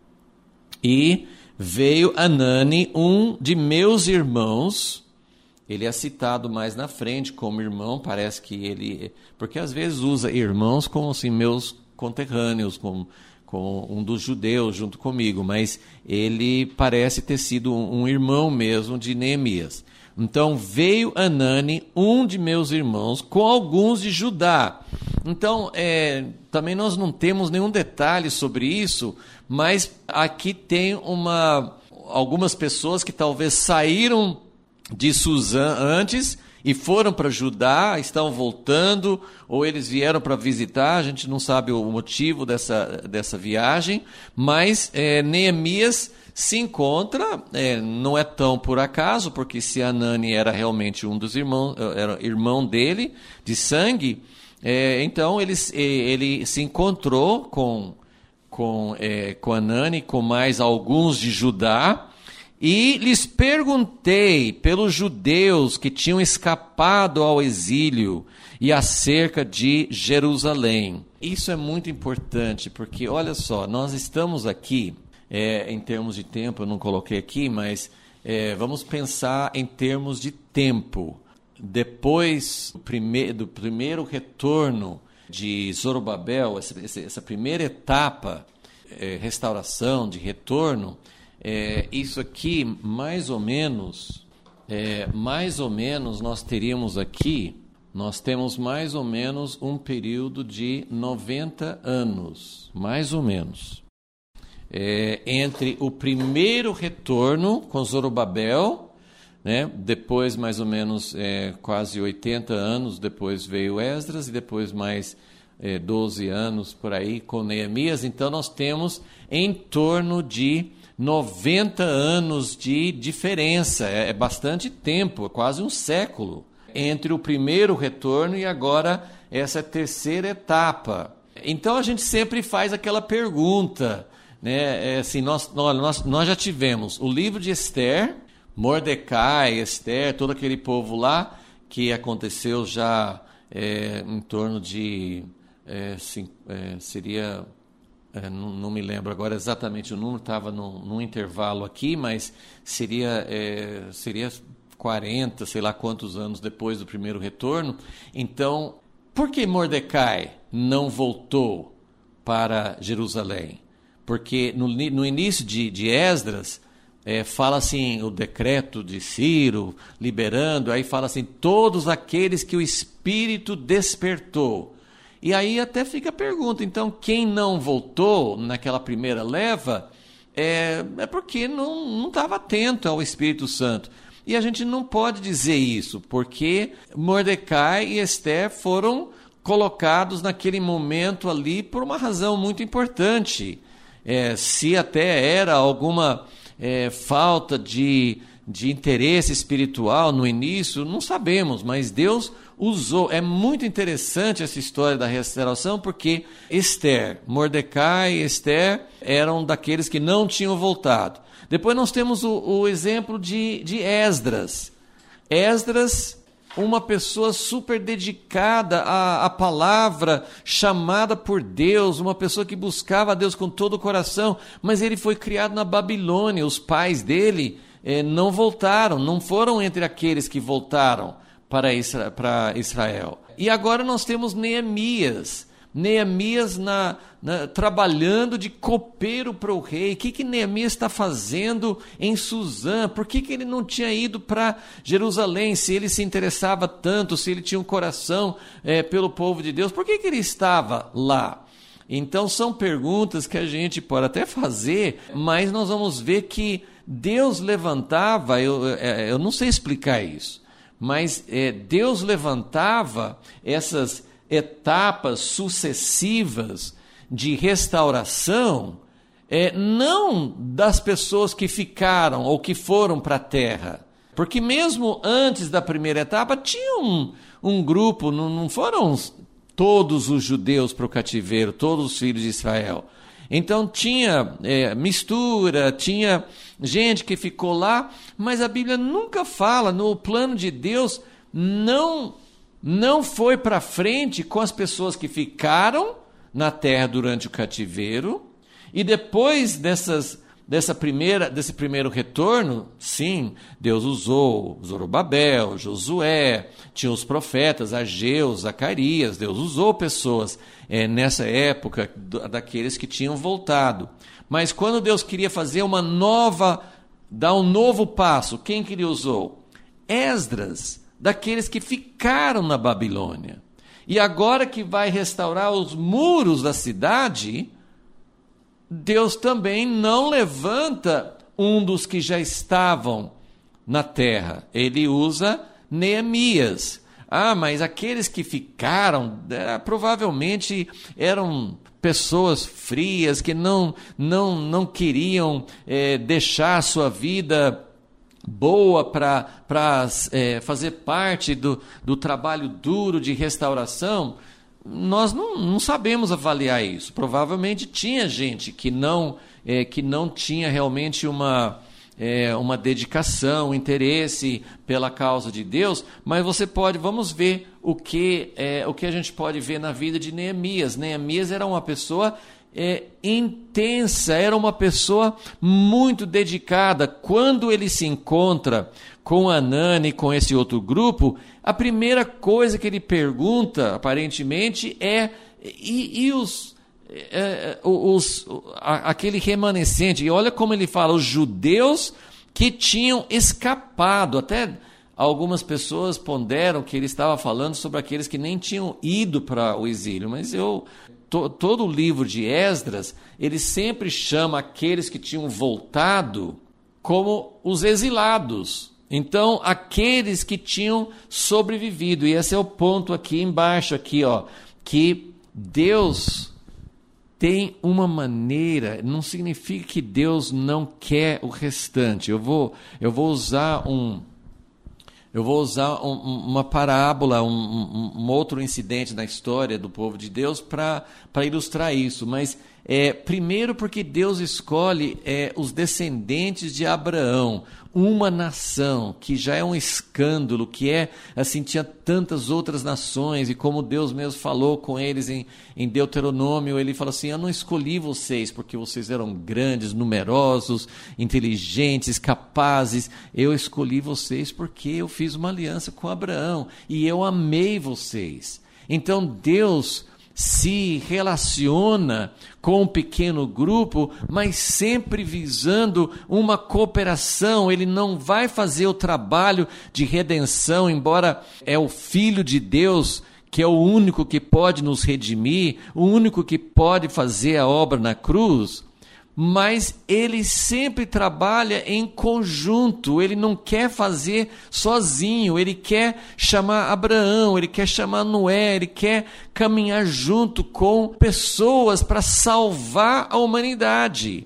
e veio Anani, um de meus irmãos. Ele é citado mais na frente como irmão, parece que ele... Porque às vezes usa irmãos como assim, meus conterrâneos, como, como um dos judeus junto comigo, mas ele parece ter sido um, um irmão mesmo de Neemias. Então, veio Anani, um de meus irmãos, com alguns de Judá. Então, é, também nós não temos nenhum detalhe sobre isso, mas aqui tem uma, algumas pessoas que talvez saíram de Suzã antes e foram para Judá, estão voltando, ou eles vieram para visitar, a gente não sabe o motivo dessa, dessa viagem, mas é, Neemias se encontra, é, não é tão por acaso, porque se Anani era realmente um dos irmãos, era irmão dele, de sangue, é, então ele, ele se encontrou com, com, é, com Anani, com mais alguns de Judá, e lhes perguntei pelos judeus que tinham escapado ao exílio e acerca de Jerusalém. Isso é muito importante, porque olha só, nós estamos aqui, É, em termos de tempo, eu não coloquei aqui, mas é, vamos pensar em termos de tempo. Depois do, prime- do primeiro retorno de Zorobabel, essa, essa primeira etapa, é, restauração, de retorno, é, isso aqui, mais ou menos, é, mais ou menos nós teríamos aqui, nós temos mais ou menos um período de noventa anos, mais ou menos. É, entre o primeiro retorno com Zorobabel, né, depois mais ou menos é, quase oitenta anos, depois veio Esdras e depois mais é, doze anos por aí com Neemias. Então nós temos em torno de noventa anos de diferença, é, é bastante tempo, é quase um século, entre o primeiro retorno e agora essa terceira etapa. Então a gente sempre faz aquela pergunta, né, é assim, nós, nós, nós já tivemos o livro de Esther, Mordecai, Esther, todo aquele povo lá, que aconteceu já é, em torno de, é, sim, é, seria, é, não, não me lembro agora exatamente o número, estava num, num intervalo aqui, mas seria, é, seria quarenta, sei lá quantos anos depois do primeiro retorno. Então, por que Mordecai não voltou para Jerusalém? Porque no, no início de, de Esdras, é, fala assim, o decreto de Ciro, liberando, aí fala assim, todos aqueles que o Espírito despertou. E aí até fica a pergunta, então quem não voltou naquela primeira leva, é, é porque não estava atento ao Espírito Santo. E a gente não pode dizer isso, porque Mordecai e Esther foram colocados naquele momento ali por uma razão muito importante. É, se até era alguma é, falta de, de interesse espiritual no início, não sabemos, mas Deus usou. É muito interessante essa história da restauração, porque Esther, Mordecai e Esther eram daqueles que não tinham voltado. Depois nós temos o, o exemplo de, de Esdras. Esdras, uma pessoa super dedicada à, à palavra, chamada por Deus, uma pessoa que buscava a Deus com todo o coração, mas ele foi criado na Babilônia, os pais dele eh, não voltaram, não foram entre aqueles que voltaram para, Isra- para Israel. E agora nós temos Neemias, Neemias na, na, trabalhando de copeiro para o rei. O que, que Neemias está fazendo em Suzã? Por que, que ele não tinha ido para Jerusalém? Se ele se interessava tanto, se ele tinha um coração é, pelo povo de Deus, por que, que ele estava lá? Então são perguntas que a gente pode até fazer, mas nós vamos ver que Deus levantava, eu, eu não sei explicar isso, mas é, Deus levantava essas etapas sucessivas de restauração, é, não das pessoas que ficaram ou que foram para a terra, porque mesmo antes da primeira etapa tinha um, um grupo, não, não foram todos os judeus para o cativeiro, todos os filhos de Israel. Então tinha é, mistura, tinha gente que ficou lá, mas a Bíblia nunca fala, no plano de Deus, não, não foi para frente com as pessoas que ficaram na terra durante o cativeiro, e depois dessas, dessa primeira, desse primeiro retorno, sim, Deus usou Zorobabel, Josué, tinha os profetas, Ageu, Zacarias, Deus usou pessoas é, nessa época daqueles que tinham voltado. Mas quando Deus queria fazer uma nova, dar um novo passo, quem que ele usou? Esdras, daqueles que ficaram na Babilônia. E agora que vai restaurar os muros da cidade, Deus também não levanta um dos que já estavam na terra. Ele usa Neemias. Ah, mas aqueles que ficaram, é, provavelmente eram pessoas frias, que não, não, não queriam é, deixar a sua vida boa para é, fazer parte do, do trabalho duro de restauração. Nós não, não sabemos avaliar isso. Provavelmente tinha gente que não, é, que não tinha realmente uma, é, uma dedicação, um interesse pela causa de Deus, mas você pode, vamos ver o que, é, o que a gente pode ver na vida de Neemias. Neemias era uma pessoa é, intensa, era uma pessoa muito dedicada. Quando ele se encontra com Anani e com esse outro grupo, a primeira coisa que ele pergunta, aparentemente, é e, e os, é, os a, aquele remanescente, e olha como ele fala, os judeus que tinham escapado. Até algumas pessoas ponderam que ele estava falando sobre aqueles que nem tinham ido para o exílio, mas eu to, todo o livro de Esdras, ele sempre chama aqueles que tinham voltado como os exilados. Então, aqueles que tinham sobrevivido, e esse é o ponto aqui embaixo, aqui, ó, que Deus tem uma maneira, não significa que Deus não quer o restante. Eu vou, eu vou usar um, eu vou usar um, uma parábola, um, um, um outro incidente na história do povo de Deus para para ilustrar isso, mas é, primeiro porque Deus escolhe é, os descendentes de Abraão, uma nação que já é um escândalo, que é assim, tinha tantas outras nações, e como Deus mesmo falou com eles em, em Deuteronômio, ele fala assim, eu não escolhi vocês porque vocês eram grandes, numerosos, inteligentes, capazes, eu escolhi vocês porque eu fiz uma aliança com Abraão, e eu amei vocês. Então Deus se relaciona com um pequeno grupo, mas sempre visando uma cooperação. Ele não vai fazer o trabalho de redenção, embora é o Filho de Deus, que é o único que pode nos redimir, o único que pode fazer a obra na cruz, mas ele sempre trabalha em conjunto. Ele não quer fazer sozinho, ele quer chamar Abraão, ele quer chamar Noé, ele quer caminhar junto com pessoas para salvar a humanidade.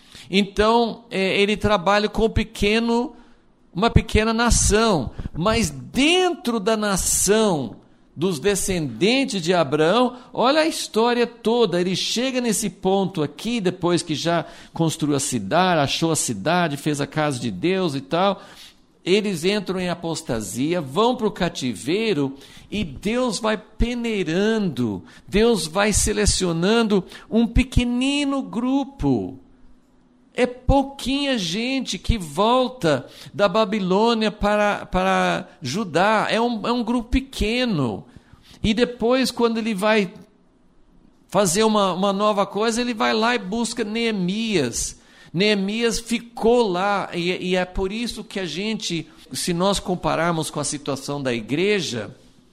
Então, é, ele trabalha com um pequeno, uma pequena nação, mas dentro da nação dos descendentes de Abraão, olha a história toda. Ele chega nesse ponto aqui, depois que já construiu a cidade, achou a cidade, fez a casa de Deus e tal. Eles entram em apostasia, vão para o cativeiro, e Deus vai peneirando, Deus vai selecionando um pequenino grupo. É pouquinha gente que volta da Babilônia para, para Judá. É um, é um grupo pequeno. E depois, quando ele vai fazer uma, uma nova coisa, ele vai lá e busca Neemias. Neemias ficou lá, e, e é por isso que a gente, se nós compararmos com a situação da igreja,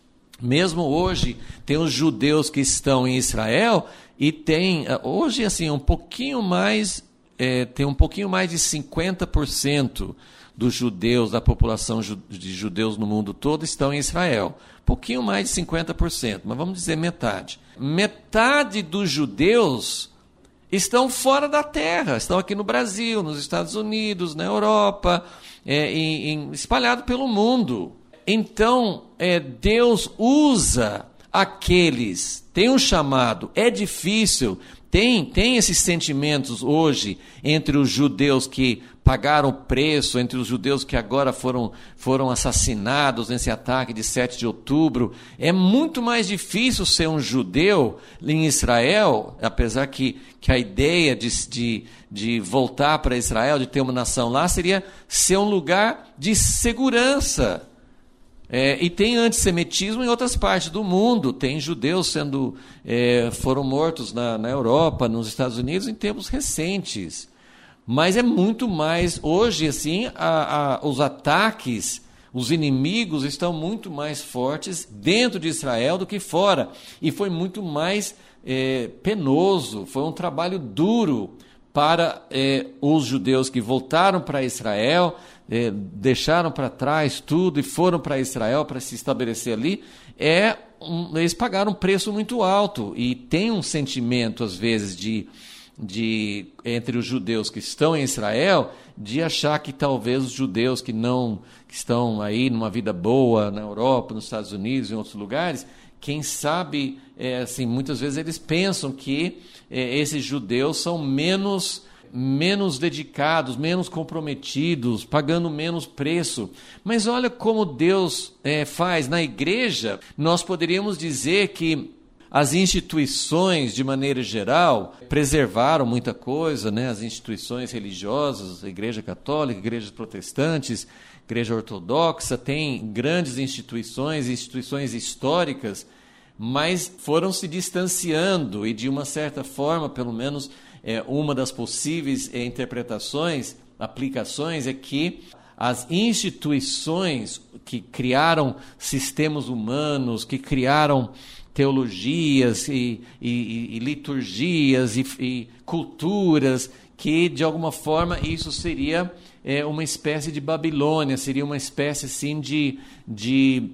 mesmo hoje, tem os judeus que estão em Israel, e tem, hoje, assim, um pouquinho mais, é, tem um pouquinho mais de cinquenta por cento dos judeus, da população de judeus no mundo todo, estão em Israel. Pouquinho mais de cinquenta por cento, mas vamos dizer metade. Metade dos judeus estão fora da terra, estão aqui no Brasil, nos Estados Unidos, na Europa, é, em, em, espalhado pelo mundo. Então, é, Deus usa aqueles, tem um chamado, é difícil, tem, tem esses sentimentos hoje entre os judeus que pagaram o preço, entre os judeus que agora foram, foram assassinados nesse ataque de sete de outubro. É muito mais difícil ser um judeu em Israel, apesar que, que a ideia de, de, de voltar para Israel, de ter uma nação lá, seria ser um lugar de segurança. É, e tem antissemitismo em outras partes do mundo, tem judeus sendo, é, foram mortos na, na Europa, nos Estados Unidos, em tempos recentes. Mas é muito mais, hoje, assim, a, a, os ataques, os inimigos estão muito mais fortes dentro de Israel do que fora. E foi muito mais é, penoso, foi um trabalho duro para é, os judeus que voltaram para Israel, é, deixaram para trás tudo e foram para Israel para se estabelecer ali. É um, eles pagaram um preço muito alto e tem um sentimento, às vezes, de... De, entre os judeus que estão em Israel, de achar que talvez os judeus que não que estão aí numa vida boa na Europa, nos Estados Unidos, em outros lugares, quem sabe, é, assim, muitas vezes eles pensam que é, esses judeus são menos, menos dedicados, menos comprometidos, pagando menos preço. Mas olha como Deus é, faz. Na igreja, nós poderíamos dizer que as instituições, de maneira geral, preservaram muita coisa, né? As instituições religiosas, a Igreja Católica, igrejas protestantes, Igreja Ortodoxa, tem grandes instituições, instituições históricas, mas foram se distanciando e, de uma certa forma, pelo menos é, uma das possíveis é, interpretações, aplicações, é que as instituições que criaram sistemas humanos, que criaram teologias e, e, e liturgias e, e culturas, que de alguma forma isso seria é, uma espécie de Babilônia, seria uma espécie assim de, de,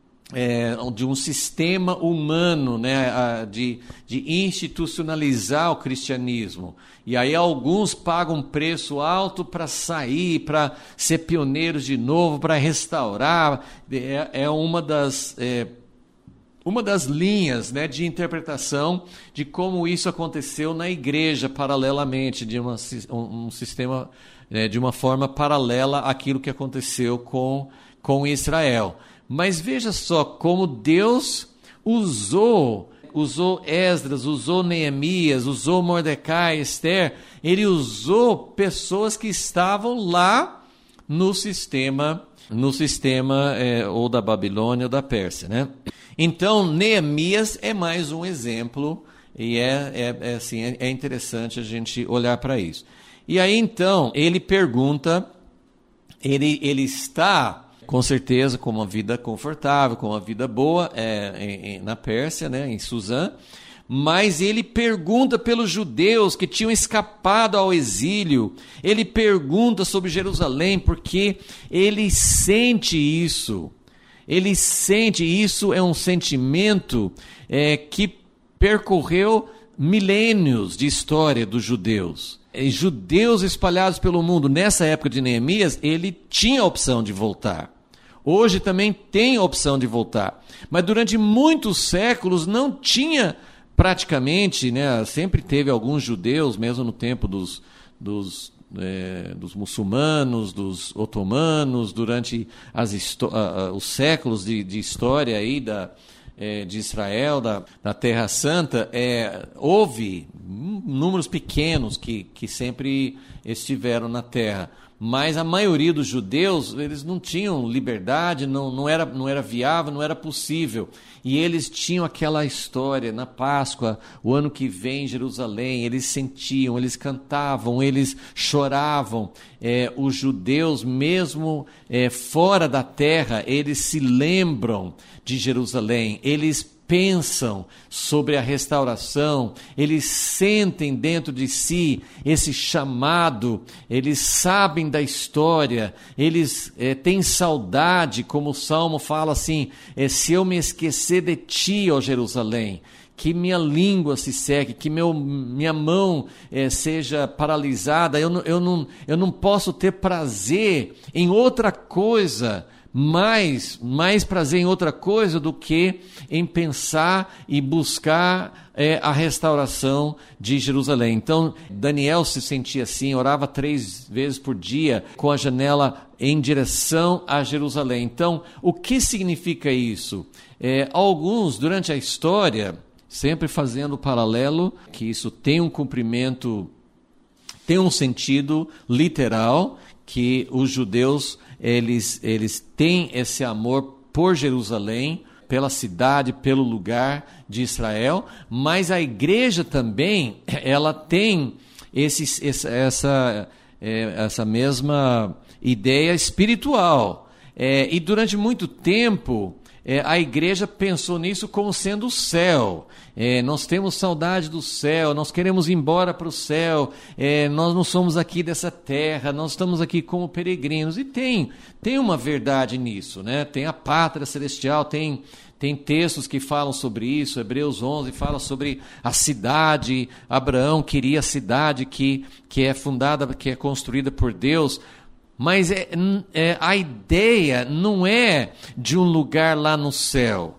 é, de um sistema humano, né, de, de institucionalizar o cristianismo. E aí alguns pagam um preço alto para sair, para ser pioneiros de novo, para restaurar. É, é uma das... É, Uma das linhas, né, de interpretação de como isso aconteceu na igreja paralelamente, de uma, um, um sistema, né, de uma forma paralela àquilo que aconteceu com, com Israel. Mas veja só como Deus usou, usou Esdras, usou Neemias, usou Mordecai, Esther. Ele usou pessoas que estavam lá no sistema, no sistema é, ou da Babilônia ou da Pérsia, né? Então, Neemias é mais um exemplo, e é, é, é, assim, é interessante a gente olhar para isso. E aí, então, ele pergunta, ele, ele está, com certeza, com uma vida confortável, com uma vida boa é, em, em, na Pérsia, né, em Suzã, mas ele pergunta pelos judeus que tinham escapado ao exílio, ele pergunta sobre Jerusalém, porque ele sente isso. Ele sente, isso é um sentimento é, que percorreu milênios de história dos judeus. E judeus espalhados pelo mundo, nessa época de Neemias, ele tinha a opção de voltar. Hoje também tem a opção de voltar. Mas durante muitos séculos não tinha praticamente, né, sempre teve alguns judeus, mesmo no tempo dos... dos É, dos muçulmanos, dos otomanos, durante as uh, os séculos de, de história aí da, é, de Israel, da, da Terra Santa, é, houve números pequenos que, que sempre estiveram na terra. mas a maioria dos judeus, eles não tinham liberdade, não, não, era, não era viável, não era possível. E eles tinham aquela história, na Páscoa, o ano que vem em Jerusalém, eles sentiam, eles cantavam, eles choravam. É, os judeus, mesmo é, fora da terra, eles se lembram de Jerusalém, eles pensam sobre a restauração, eles sentem dentro de si esse chamado, eles sabem da história, eles é, têm saudade, como o Salmo fala assim, é, se eu me esquecer de ti, ó Jerusalém, que minha língua se seque, que meu, minha mão é, seja paralisada, eu não, eu, não, eu não posso ter prazer em outra coisa, mais, mais prazer em outra coisa do que em pensar e buscar é, a restauração de Jerusalém. Então, Daniel se sentia assim, orava três vezes por dia com a janela em direção a Jerusalém. Então, o que significa isso? É, alguns, durante a história, sempre fazendo o paralelo, que isso tem um cumprimento, tem um sentido literal, que os judeus Eles, eles têm esse amor por Jerusalém, pela cidade, pelo lugar de Israel, mas a igreja também, ela tem esse, essa, essa, é, essa mesma ideia espiritual. É, e durante muito tempo, é, a igreja pensou nisso como sendo o céu. É, nós temos saudade do céu, nós queremos ir embora para o céu, é, nós não somos aqui dessa terra, nós estamos aqui como peregrinos. E tem, tem uma verdade nisso, né? Tem a pátria celestial, tem, tem textos que falam sobre isso. Hebreus onze fala sobre a cidade, Abraão queria a cidade que, que é fundada, que é construída por Deus. Mas é, é, a ideia não é de um lugar lá no céu.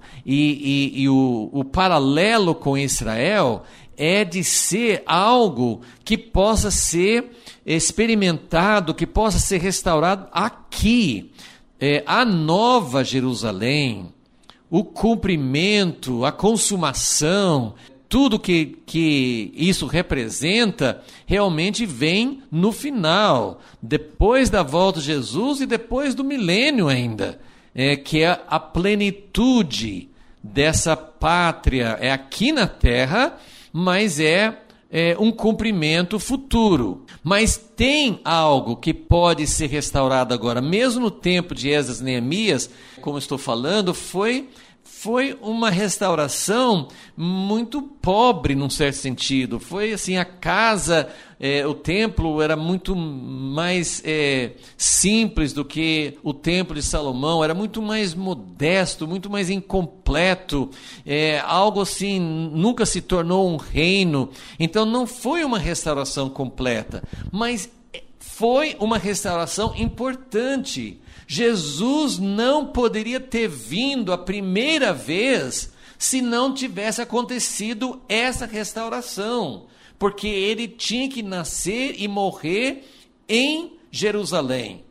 E, e, e o, o paralelo com Israel é de ser algo que possa ser experimentado, que possa ser restaurado aqui. É, a nova Jerusalém, o cumprimento, a consumação, tudo que, que isso representa, realmente vem no final, depois da volta de Jesus e depois do milênio ainda, é, que é a plenitude dessa pátria, é aqui na terra, mas é, é um cumprimento futuro. Mas tem algo que pode ser restaurado agora, mesmo no tempo de Esdras e Neemias, como estou falando, foi... Foi uma restauração muito pobre, num certo sentido. Foi assim, a casa, é, o templo era muito mais é, simples do que o templo de Salomão, era muito mais modesto, muito mais incompleto, é, algo assim, nunca se tornou um reino. Então não foi uma restauração completa, mas foi uma restauração importante. Jesus não poderia ter vindo a primeira vez se não tivesse acontecido essa restauração, porque ele tinha que nascer e morrer em Jerusalém,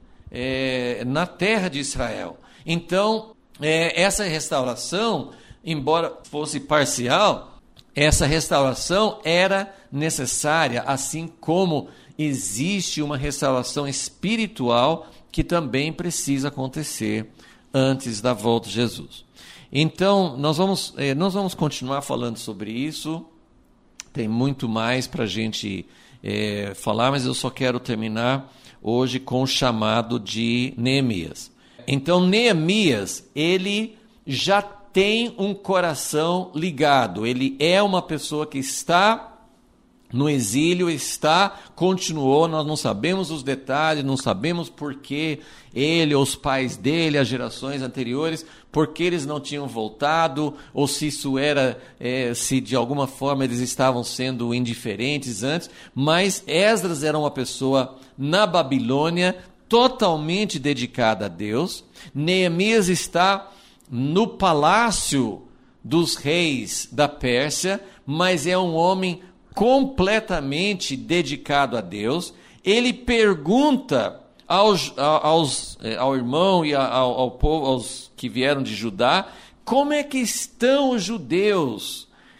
é, na terra de Israel. Então, é, essa restauração, embora fosse parcial, essa restauração era necessária, assim como existe uma restauração espiritual que também precisa acontecer antes da volta de Jesus. Então, nós vamos, eh, nós vamos continuar falando sobre isso, tem muito mais para a gente eh, falar, mas eu só quero terminar hoje com o chamado de Neemias. Então, Neemias, ele já tem um coração ligado, ele é uma pessoa que está no exílio, está, continuou, nós não sabemos os detalhes, não sabemos por que ele, os pais dele, as gerações anteriores, por que eles não tinham voltado, ou se isso era, é, se de alguma forma eles estavam sendo indiferentes antes, mas Esdras era uma pessoa na Babilônia, totalmente dedicada a Deus. Neemias está no palácio dos reis da Pérsia, mas é um homem completamente dedicado a Deus. Ele pergunta aos, aos, ao irmão e ao, ao povo, aos que vieram de Judá, como é que estão os judeus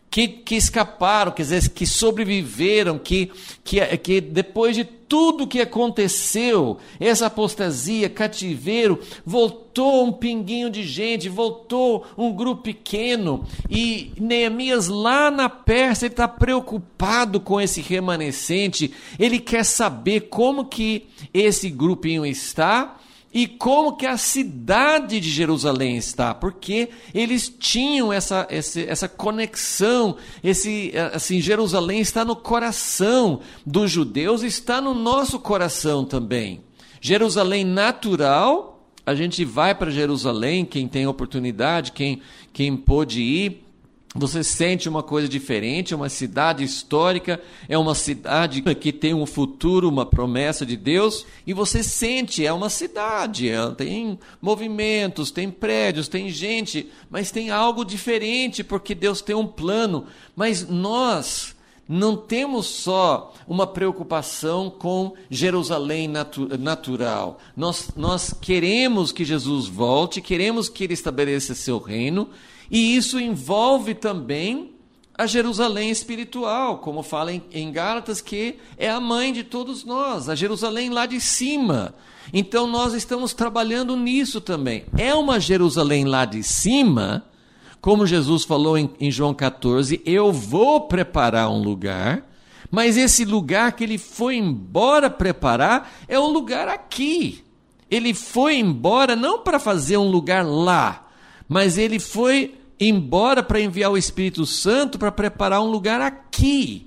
que, que escaparam, quer dizer, que sobreviveram, que, que, que depois de tudo que aconteceu, essa apostasia, cativeiro, voltou um pinguinho de gente, voltou um grupo pequeno, e Neemias lá na Pérsia, ele está preocupado com esse remanescente, ele quer saber como que esse grupinho está, e como que a cidade de Jerusalém está, porque eles tinham essa, essa, essa conexão, esse, assim, Jerusalém está no coração dos judeus, está no nosso coração também. Jerusalém natural, a gente vai para Jerusalém, quem tem oportunidade, quem, quem pôde ir, você sente uma coisa diferente, é uma cidade histórica, é uma cidade que tem um futuro, uma promessa de Deus, e você sente, é uma cidade, ela tem movimentos, tem prédios, tem gente, mas tem algo diferente, porque Deus tem um plano. Mas nós não temos só uma preocupação com Jerusalém natu- natural, nós, nós queremos que Jesus volte, queremos que Ele estabeleça seu reino, e isso envolve também a Jerusalém espiritual, como fala em, em Gálatas, que é a mãe de todos nós, a Jerusalém lá de cima. Então nós estamos trabalhando nisso também. É uma Jerusalém lá de cima, como Jesus falou em, em João catorze, eu vou preparar um lugar, mas esse lugar que ele foi embora preparar é um lugar aqui. Ele foi embora não para fazer um lugar lá, mas ele foi embora para enviar o Espírito Santo para preparar um lugar aqui.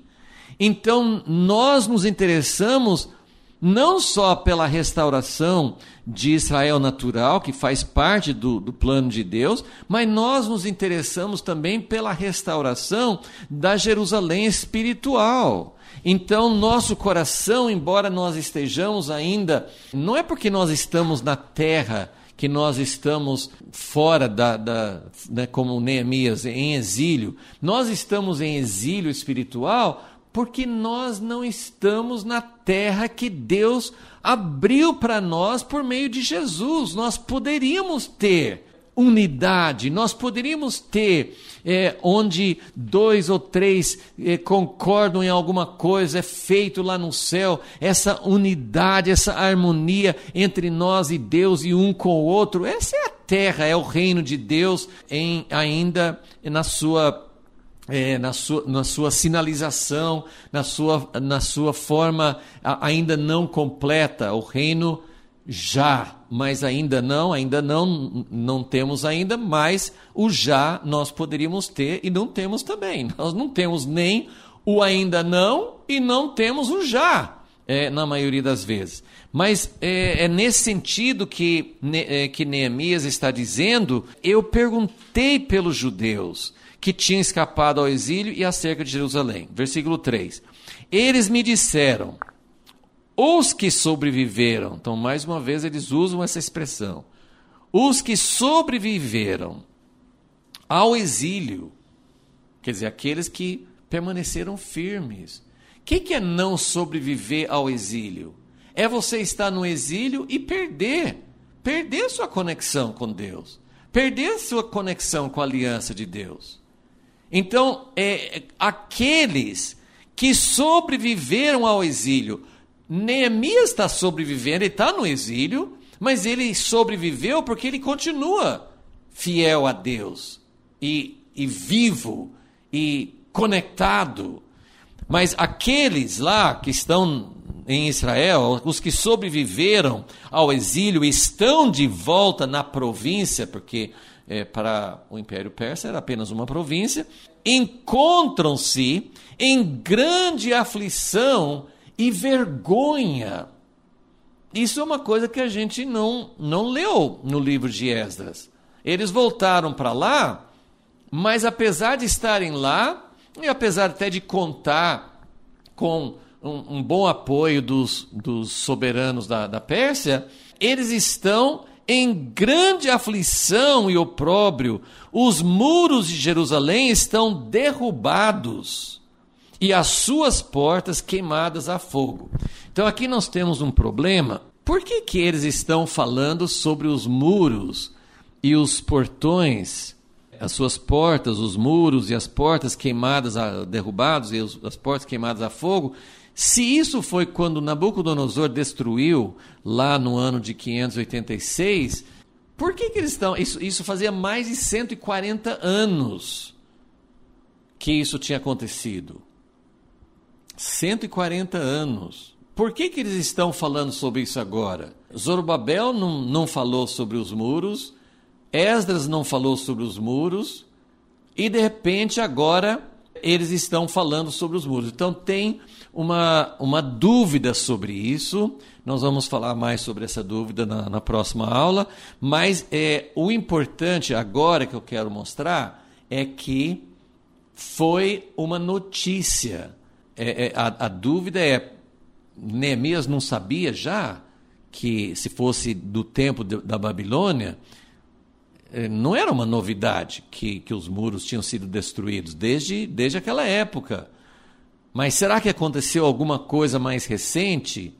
Então, nós nos interessamos não só pela restauração de Israel natural, que faz parte do, do plano de Deus, mas nós nos interessamos também pela restauração da Jerusalém espiritual. Então, nosso coração, embora nós estejamos ainda, não é porque nós estamos na terra, que nós estamos fora da, da né, como Neemias, em exílio. Nós estamos em exílio espiritual porque nós não estamos na terra que Deus abriu para nós por meio de Jesus. Nós poderíamos ter unidade, nós poderíamos ter é, onde dois ou três é, concordam em alguma coisa, é feito lá no céu, essa unidade, essa harmonia entre nós e Deus e um com o outro. Essa é a terra, é o reino de Deus em, ainda na sua, é, na, sua, na sua sinalização, na sua, na sua forma ainda não completa, o reino já, mas ainda não, ainda não, não temos ainda, mas o já nós poderíamos ter e não temos também. Nós não temos nem o ainda não e não temos o já, é, na maioria das vezes. Mas é, é nesse sentido que, é, que Neemias está dizendo, eu perguntei pelos judeus que tinham escapado ao exílio e acerca de Jerusalém. Versículo três. Eles me disseram, os que sobreviveram, então mais uma vez eles usam essa expressão, os que sobreviveram ao exílio, quer dizer, aqueles que permaneceram firmes. O que, que é não sobreviver ao exílio? É você estar no exílio e perder, perder sua conexão com Deus, perder sua conexão com a aliança de Deus. Então, é, aqueles que sobreviveram ao exílio, Neemias está sobrevivendo, ele está no exílio, mas ele sobreviveu porque ele continua fiel a Deus, e, e vivo, e conectado. Mas aqueles lá que estão em Israel, os que sobreviveram ao exílio, estão de volta na província, porque é, para o Império Persa era apenas uma província, encontram-se em grande aflição e vergonha. Isso é uma coisa que a gente não, não leu no livro de Esdras. Eles voltaram para lá, mas apesar de estarem lá, e apesar até de contar com um, um bom apoio dos, dos soberanos da, da Pérsia, eles estão em grande aflição e opróbrio. Os muros de Jerusalém estão derrubados e as suas portas queimadas a fogo. Então aqui nós temos um problema. Por que que eles estão falando sobre os muros e os portões as suas portas, os muros e as portas queimadas, a, derrubados, e os, as portas queimadas a fogo. Se isso foi quando Nabucodonosor destruiu, lá no ano de quinhentos e oitenta e seis, por que que eles estão... Isso, isso fazia mais de cento e quarenta anos que isso tinha acontecido. cento e quarenta anos. Por que que eles estão falando sobre isso agora? Zorobabel não, não falou sobre os muros, Esdras não falou sobre os muros, e de repente agora eles estão falando sobre os muros. Então tem uma, uma dúvida sobre isso. Nós vamos falar mais sobre essa dúvida na, na próxima aula, mas é, o importante agora que eu quero mostrar é que foi uma notícia. É, é, a, a dúvida é, Neemias não sabia já que se fosse do tempo de, da Babilônia, não era uma novidade que, que os muros tinham sido destruídos desde, desde aquela época. Mas será que aconteceu alguma coisa mais recente?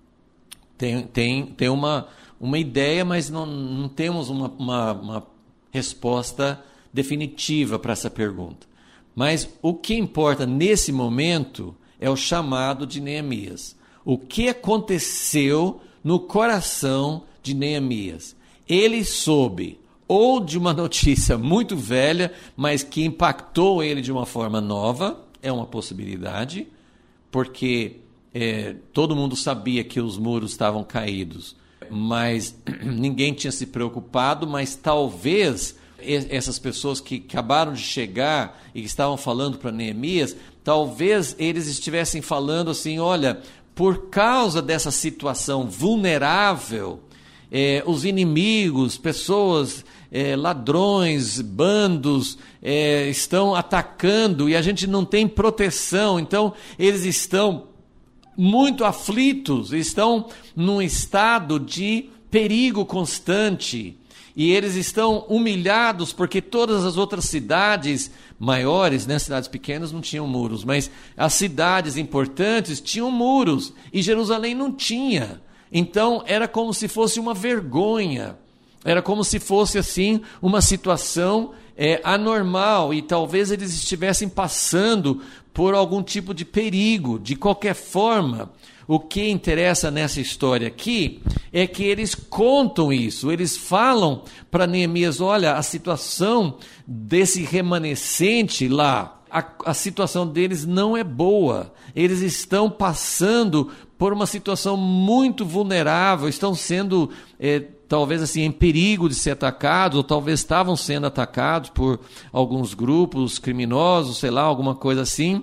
Tem, tem, tem uma, uma ideia, mas não, não temos uma, uma, uma resposta definitiva para essa pergunta. Mas o que importa nesse momento é o chamado de Neemias. O que aconteceu no coração de Neemias? Ele soube ou de uma notícia muito velha, mas que impactou ele de uma forma nova, é uma possibilidade, porque é, todo mundo sabia que os muros estavam caídos, mas ninguém tinha se preocupado, mas talvez essas pessoas que acabaram de chegar e que estavam falando para Neemias, talvez eles estivessem falando assim, olha, por causa dessa situação vulnerável, é, os inimigos, pessoas... É, ladrões, bandos é, estão atacando e a gente não tem proteção, então eles estão muito aflitos, estão num estado de perigo constante e eles estão humilhados porque todas as outras cidades maiores, né, cidades pequenas não tinham muros, mas as cidades importantes tinham muros e Jerusalém não tinha, então era como se fosse uma vergonha. Era como se fosse assim uma situação é, anormal e talvez eles estivessem passando por algum tipo de perigo. De qualquer forma, o que interessa nessa história aqui é que eles contam isso, eles falam para Neemias, olha, a situação desse remanescente lá, a, a situação deles não é boa, eles estão passando por uma situação muito vulnerável, estão sendo... É, talvez assim, em perigo de ser atacados, ou talvez estavam sendo atacados por alguns grupos criminosos, sei lá, alguma coisa assim.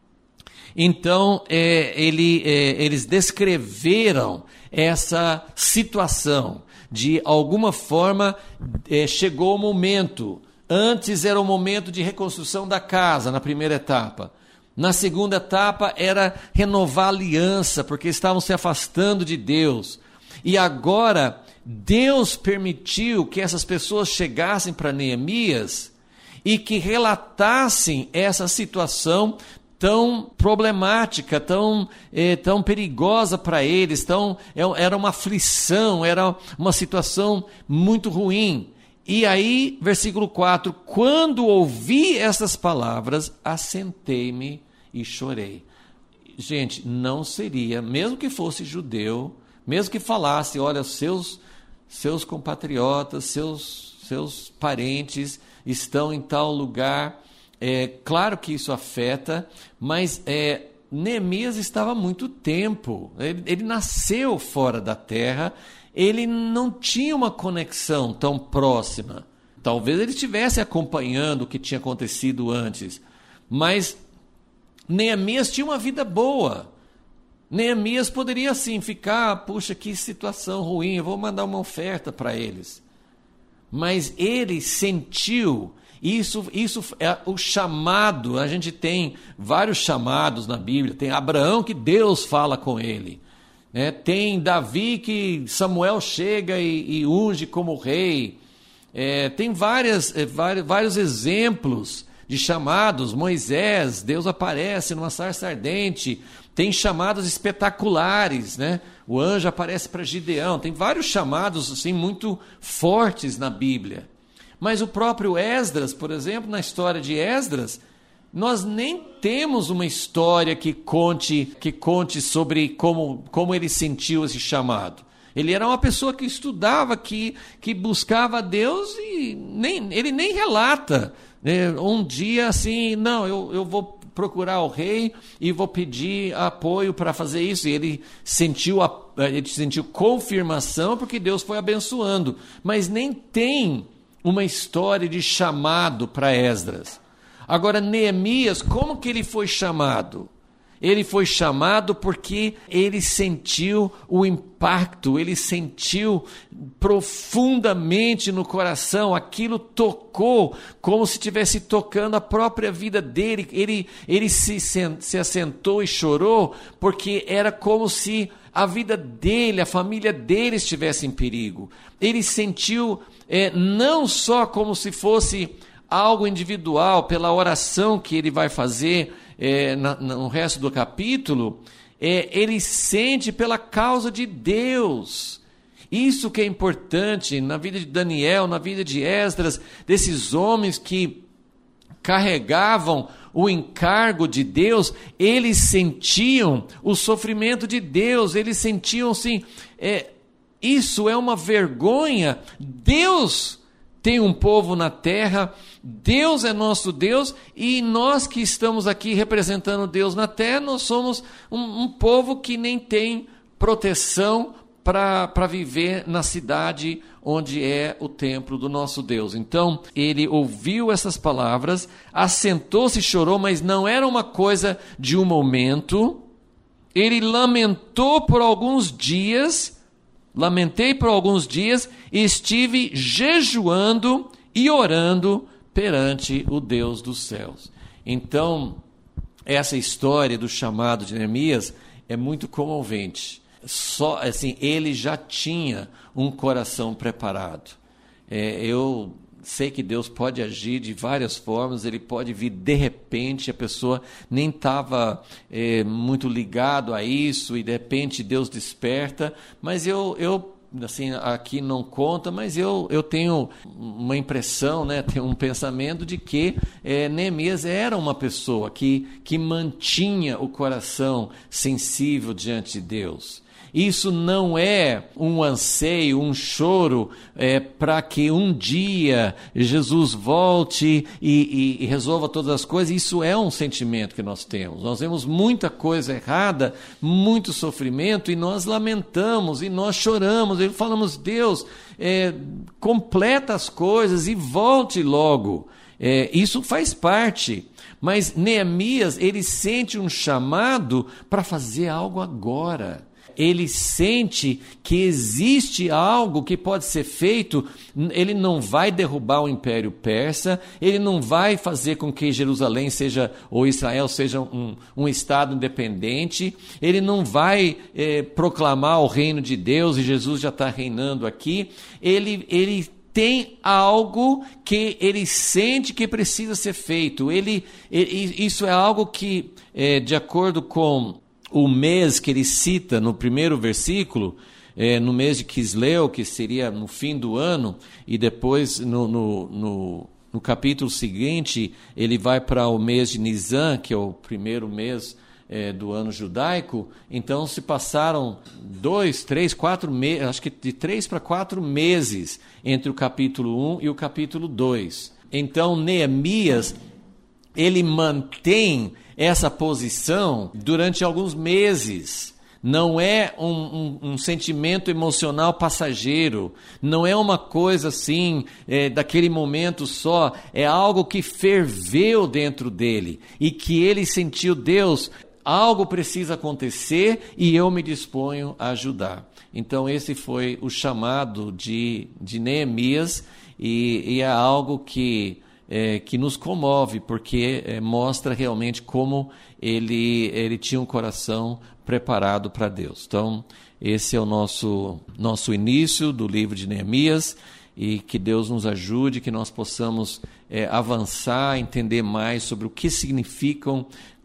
Então, é, ele, é, eles descreveram essa situação. De alguma forma, é, chegou o momento. Antes era o momento de reconstrução da casa, na primeira etapa. Na segunda etapa era renovar a aliança, porque estavam se afastando de Deus. E agora... Deus permitiu que essas pessoas chegassem para Neemias e que relatassem essa situação tão problemática, tão, eh, tão perigosa para eles, tão, era uma aflição, era uma situação muito ruim. E aí, versículo quatro, quando ouvi essas palavras, assentei-me e chorei. Gente, não seria, mesmo que fosse judeu, mesmo que falasse, olha, seus... seus compatriotas, seus, seus parentes estão em tal lugar. É, claro que isso afeta, mas é, Neemias estava há muito tempo. Ele, ele nasceu fora da terra, ele não tinha uma conexão tão próxima. Talvez ele estivesse acompanhando o que tinha acontecido antes, mas Neemias tinha uma vida boa. Neemias poderia assim ficar, puxa, que situação ruim, eu vou mandar uma oferta para eles. Mas ele sentiu, isso, isso é o chamado, a gente tem vários chamados na Bíblia, tem Abraão que Deus fala com ele, né? Tem Davi que Samuel chega e, e unge como rei, é, tem várias, é, vários, vários exemplos de chamados. Moisés, Deus aparece numa sarça ardente. Tem chamados espetaculares, né? O anjo aparece para Gideão. Tem vários chamados assim, muito fortes na Bíblia. Mas o próprio Esdras, por exemplo, na história de Esdras, nós nem temos uma história que conte, que conte sobre como, como ele sentiu esse chamado. Ele era uma pessoa que estudava, que, que buscava a Deus e nem, ele nem relata. Né? Um dia assim, não, eu, eu vou procurar o rei e vou pedir apoio para fazer isso. E ele sentiu, a, ele sentiu confirmação porque Deus foi abençoando. Mas nem tem uma história de chamado para Esdras. Agora, Neemias, como que ele foi chamado? Ele foi chamado porque ele sentiu o impacto, ele sentiu profundamente no coração, aquilo tocou como se estivesse tocando a própria vida dele. Ele, ele se, se assentou e chorou porque era como se a vida dele, a família dele estivesse em perigo. Ele sentiu é, não só como se fosse algo individual, pela oração que ele vai fazer é, na, no resto do capítulo, é, ele sente pela causa de Deus. Isso que é importante na vida de Daniel, na vida de Esdras, desses homens que carregavam o encargo de Deus, eles sentiam o sofrimento de Deus, eles sentiam assim, é, isso é uma vergonha, Deus tem um povo na terra, Deus é nosso Deus, e nós que estamos aqui representando Deus na terra, nós somos um, um povo que nem tem proteção para viver na cidade onde é o templo do nosso Deus. Então, ele ouviu essas palavras, assentou-se e chorou, mas não era uma coisa de um momento. Ele lamentou por alguns dias, lamentei por alguns dias e estive jejuando e orando perante o Deus dos céus. Então, essa história do chamado de Neemias é muito comovente. Só, assim, ele já tinha um coração preparado. É, eu sei que Deus pode agir de várias formas, ele pode vir de repente, a pessoa nem estava é, muito ligado a isso, e de repente Deus desperta, mas eu, eu assim, aqui não conta, mas eu, eu tenho uma impressão, né, tenho um pensamento de que é, Neemias era uma pessoa que, que mantinha o coração sensível diante de Deus. Isso não é um anseio, um choro é, para que um dia Jesus volte e, e, e resolva todas as coisas. Isso é um sentimento que nós temos. Nós vemos muita coisa errada, muito sofrimento, e nós lamentamos, e nós choramos, e falamos, Deus, é, completa as coisas e volte logo. É, isso faz parte. Mas Neemias, ele sente um chamado para fazer algo agora. Ele sente que existe algo que pode ser feito. Ele não vai derrubar o Império Persa, ele não vai fazer com que Jerusalém seja, ou Israel seja um, um estado independente, ele não vai é, proclamar o reino de Deus e Jesus já está reinando aqui. Ele, ele tem algo que ele sente que precisa ser feito. Ele, ele, isso é algo que, é, de acordo com o mês que ele cita no primeiro versículo, é, no mês de Quisleu, que seria no fim do ano, e depois no, no, no, no capítulo seguinte ele vai para o mês de Nisan, que é o primeiro mês é, do ano judaico. Então se passaram dois, três, quatro meses, acho que de três para quatro meses entre o capítulo um e o capítulo dois. Então Neemias, ele mantém essa posição durante alguns meses. Não é um, um, um sentimento emocional passageiro, não é uma coisa assim, é, daquele momento só, é algo que ferveu dentro dele, e que ele sentiu, Deus, algo precisa acontecer e eu me disponho a ajudar. Então esse foi o chamado de, de Neemias, e, e é algo que É, que nos comove, porque é, mostra realmente como ele, ele tinha um coração preparado para Deus. Então, esse é o nosso, nosso início do livro de Neemias, e que Deus nos ajude, que nós possamos é, avançar, entender mais sobre o que significam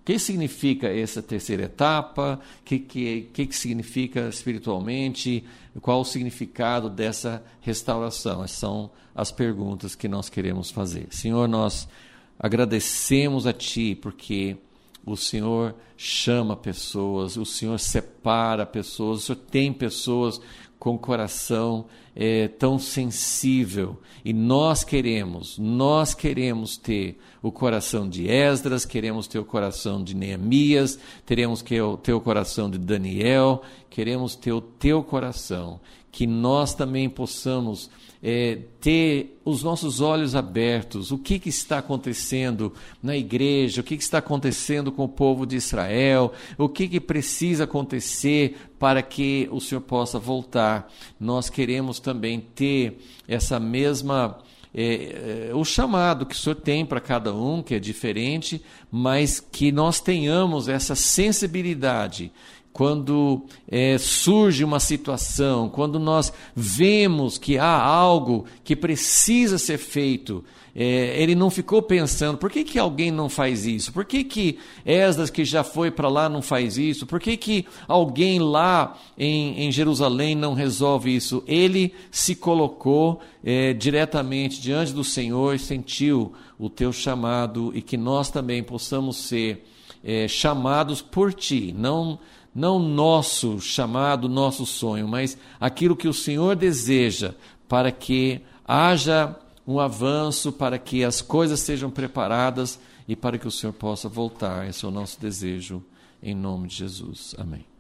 O que significa essa terceira etapa? O que, que, que, que significa espiritualmente? Qual o significado dessa restauração? Essas são as perguntas que nós queremos fazer. Senhor, nós agradecemos a Ti, porque o Senhor chama pessoas, o Senhor separa pessoas, o Senhor tem pessoas com coração é, tão sensível, e nós queremos, nós queremos ter o coração de Esdras, queremos ter o coração de Neemias, teremos que ter o coração de Daniel, queremos ter o teu coração, que nós também possamos é, ter os nossos olhos abertos, o que, que está acontecendo na igreja, o que, que está acontecendo com o povo de Israel, o que, que precisa acontecer para que o Senhor possa voltar. Nós queremos também ter essa mesma, é, é, o chamado que o Senhor tem para cada um, que é diferente, mas que nós tenhamos essa sensibilidade. Quando é, surge uma situação, quando nós vemos que há algo que precisa ser feito, é, ele não ficou pensando, por que, que alguém não faz isso? Por que, que Esdras, que já foi para lá, não faz isso? Por que, que alguém lá em, em Jerusalém não resolve isso? Ele se colocou é, diretamente diante do Senhor e sentiu o teu chamado, e que nós também possamos ser é, chamados por Ti, não Não nosso chamado, nosso sonho, mas aquilo que o Senhor deseja para que haja um avanço, para que as coisas sejam preparadas e para que o Senhor possa voltar. Esse é o nosso desejo, em nome de Jesus. Amém.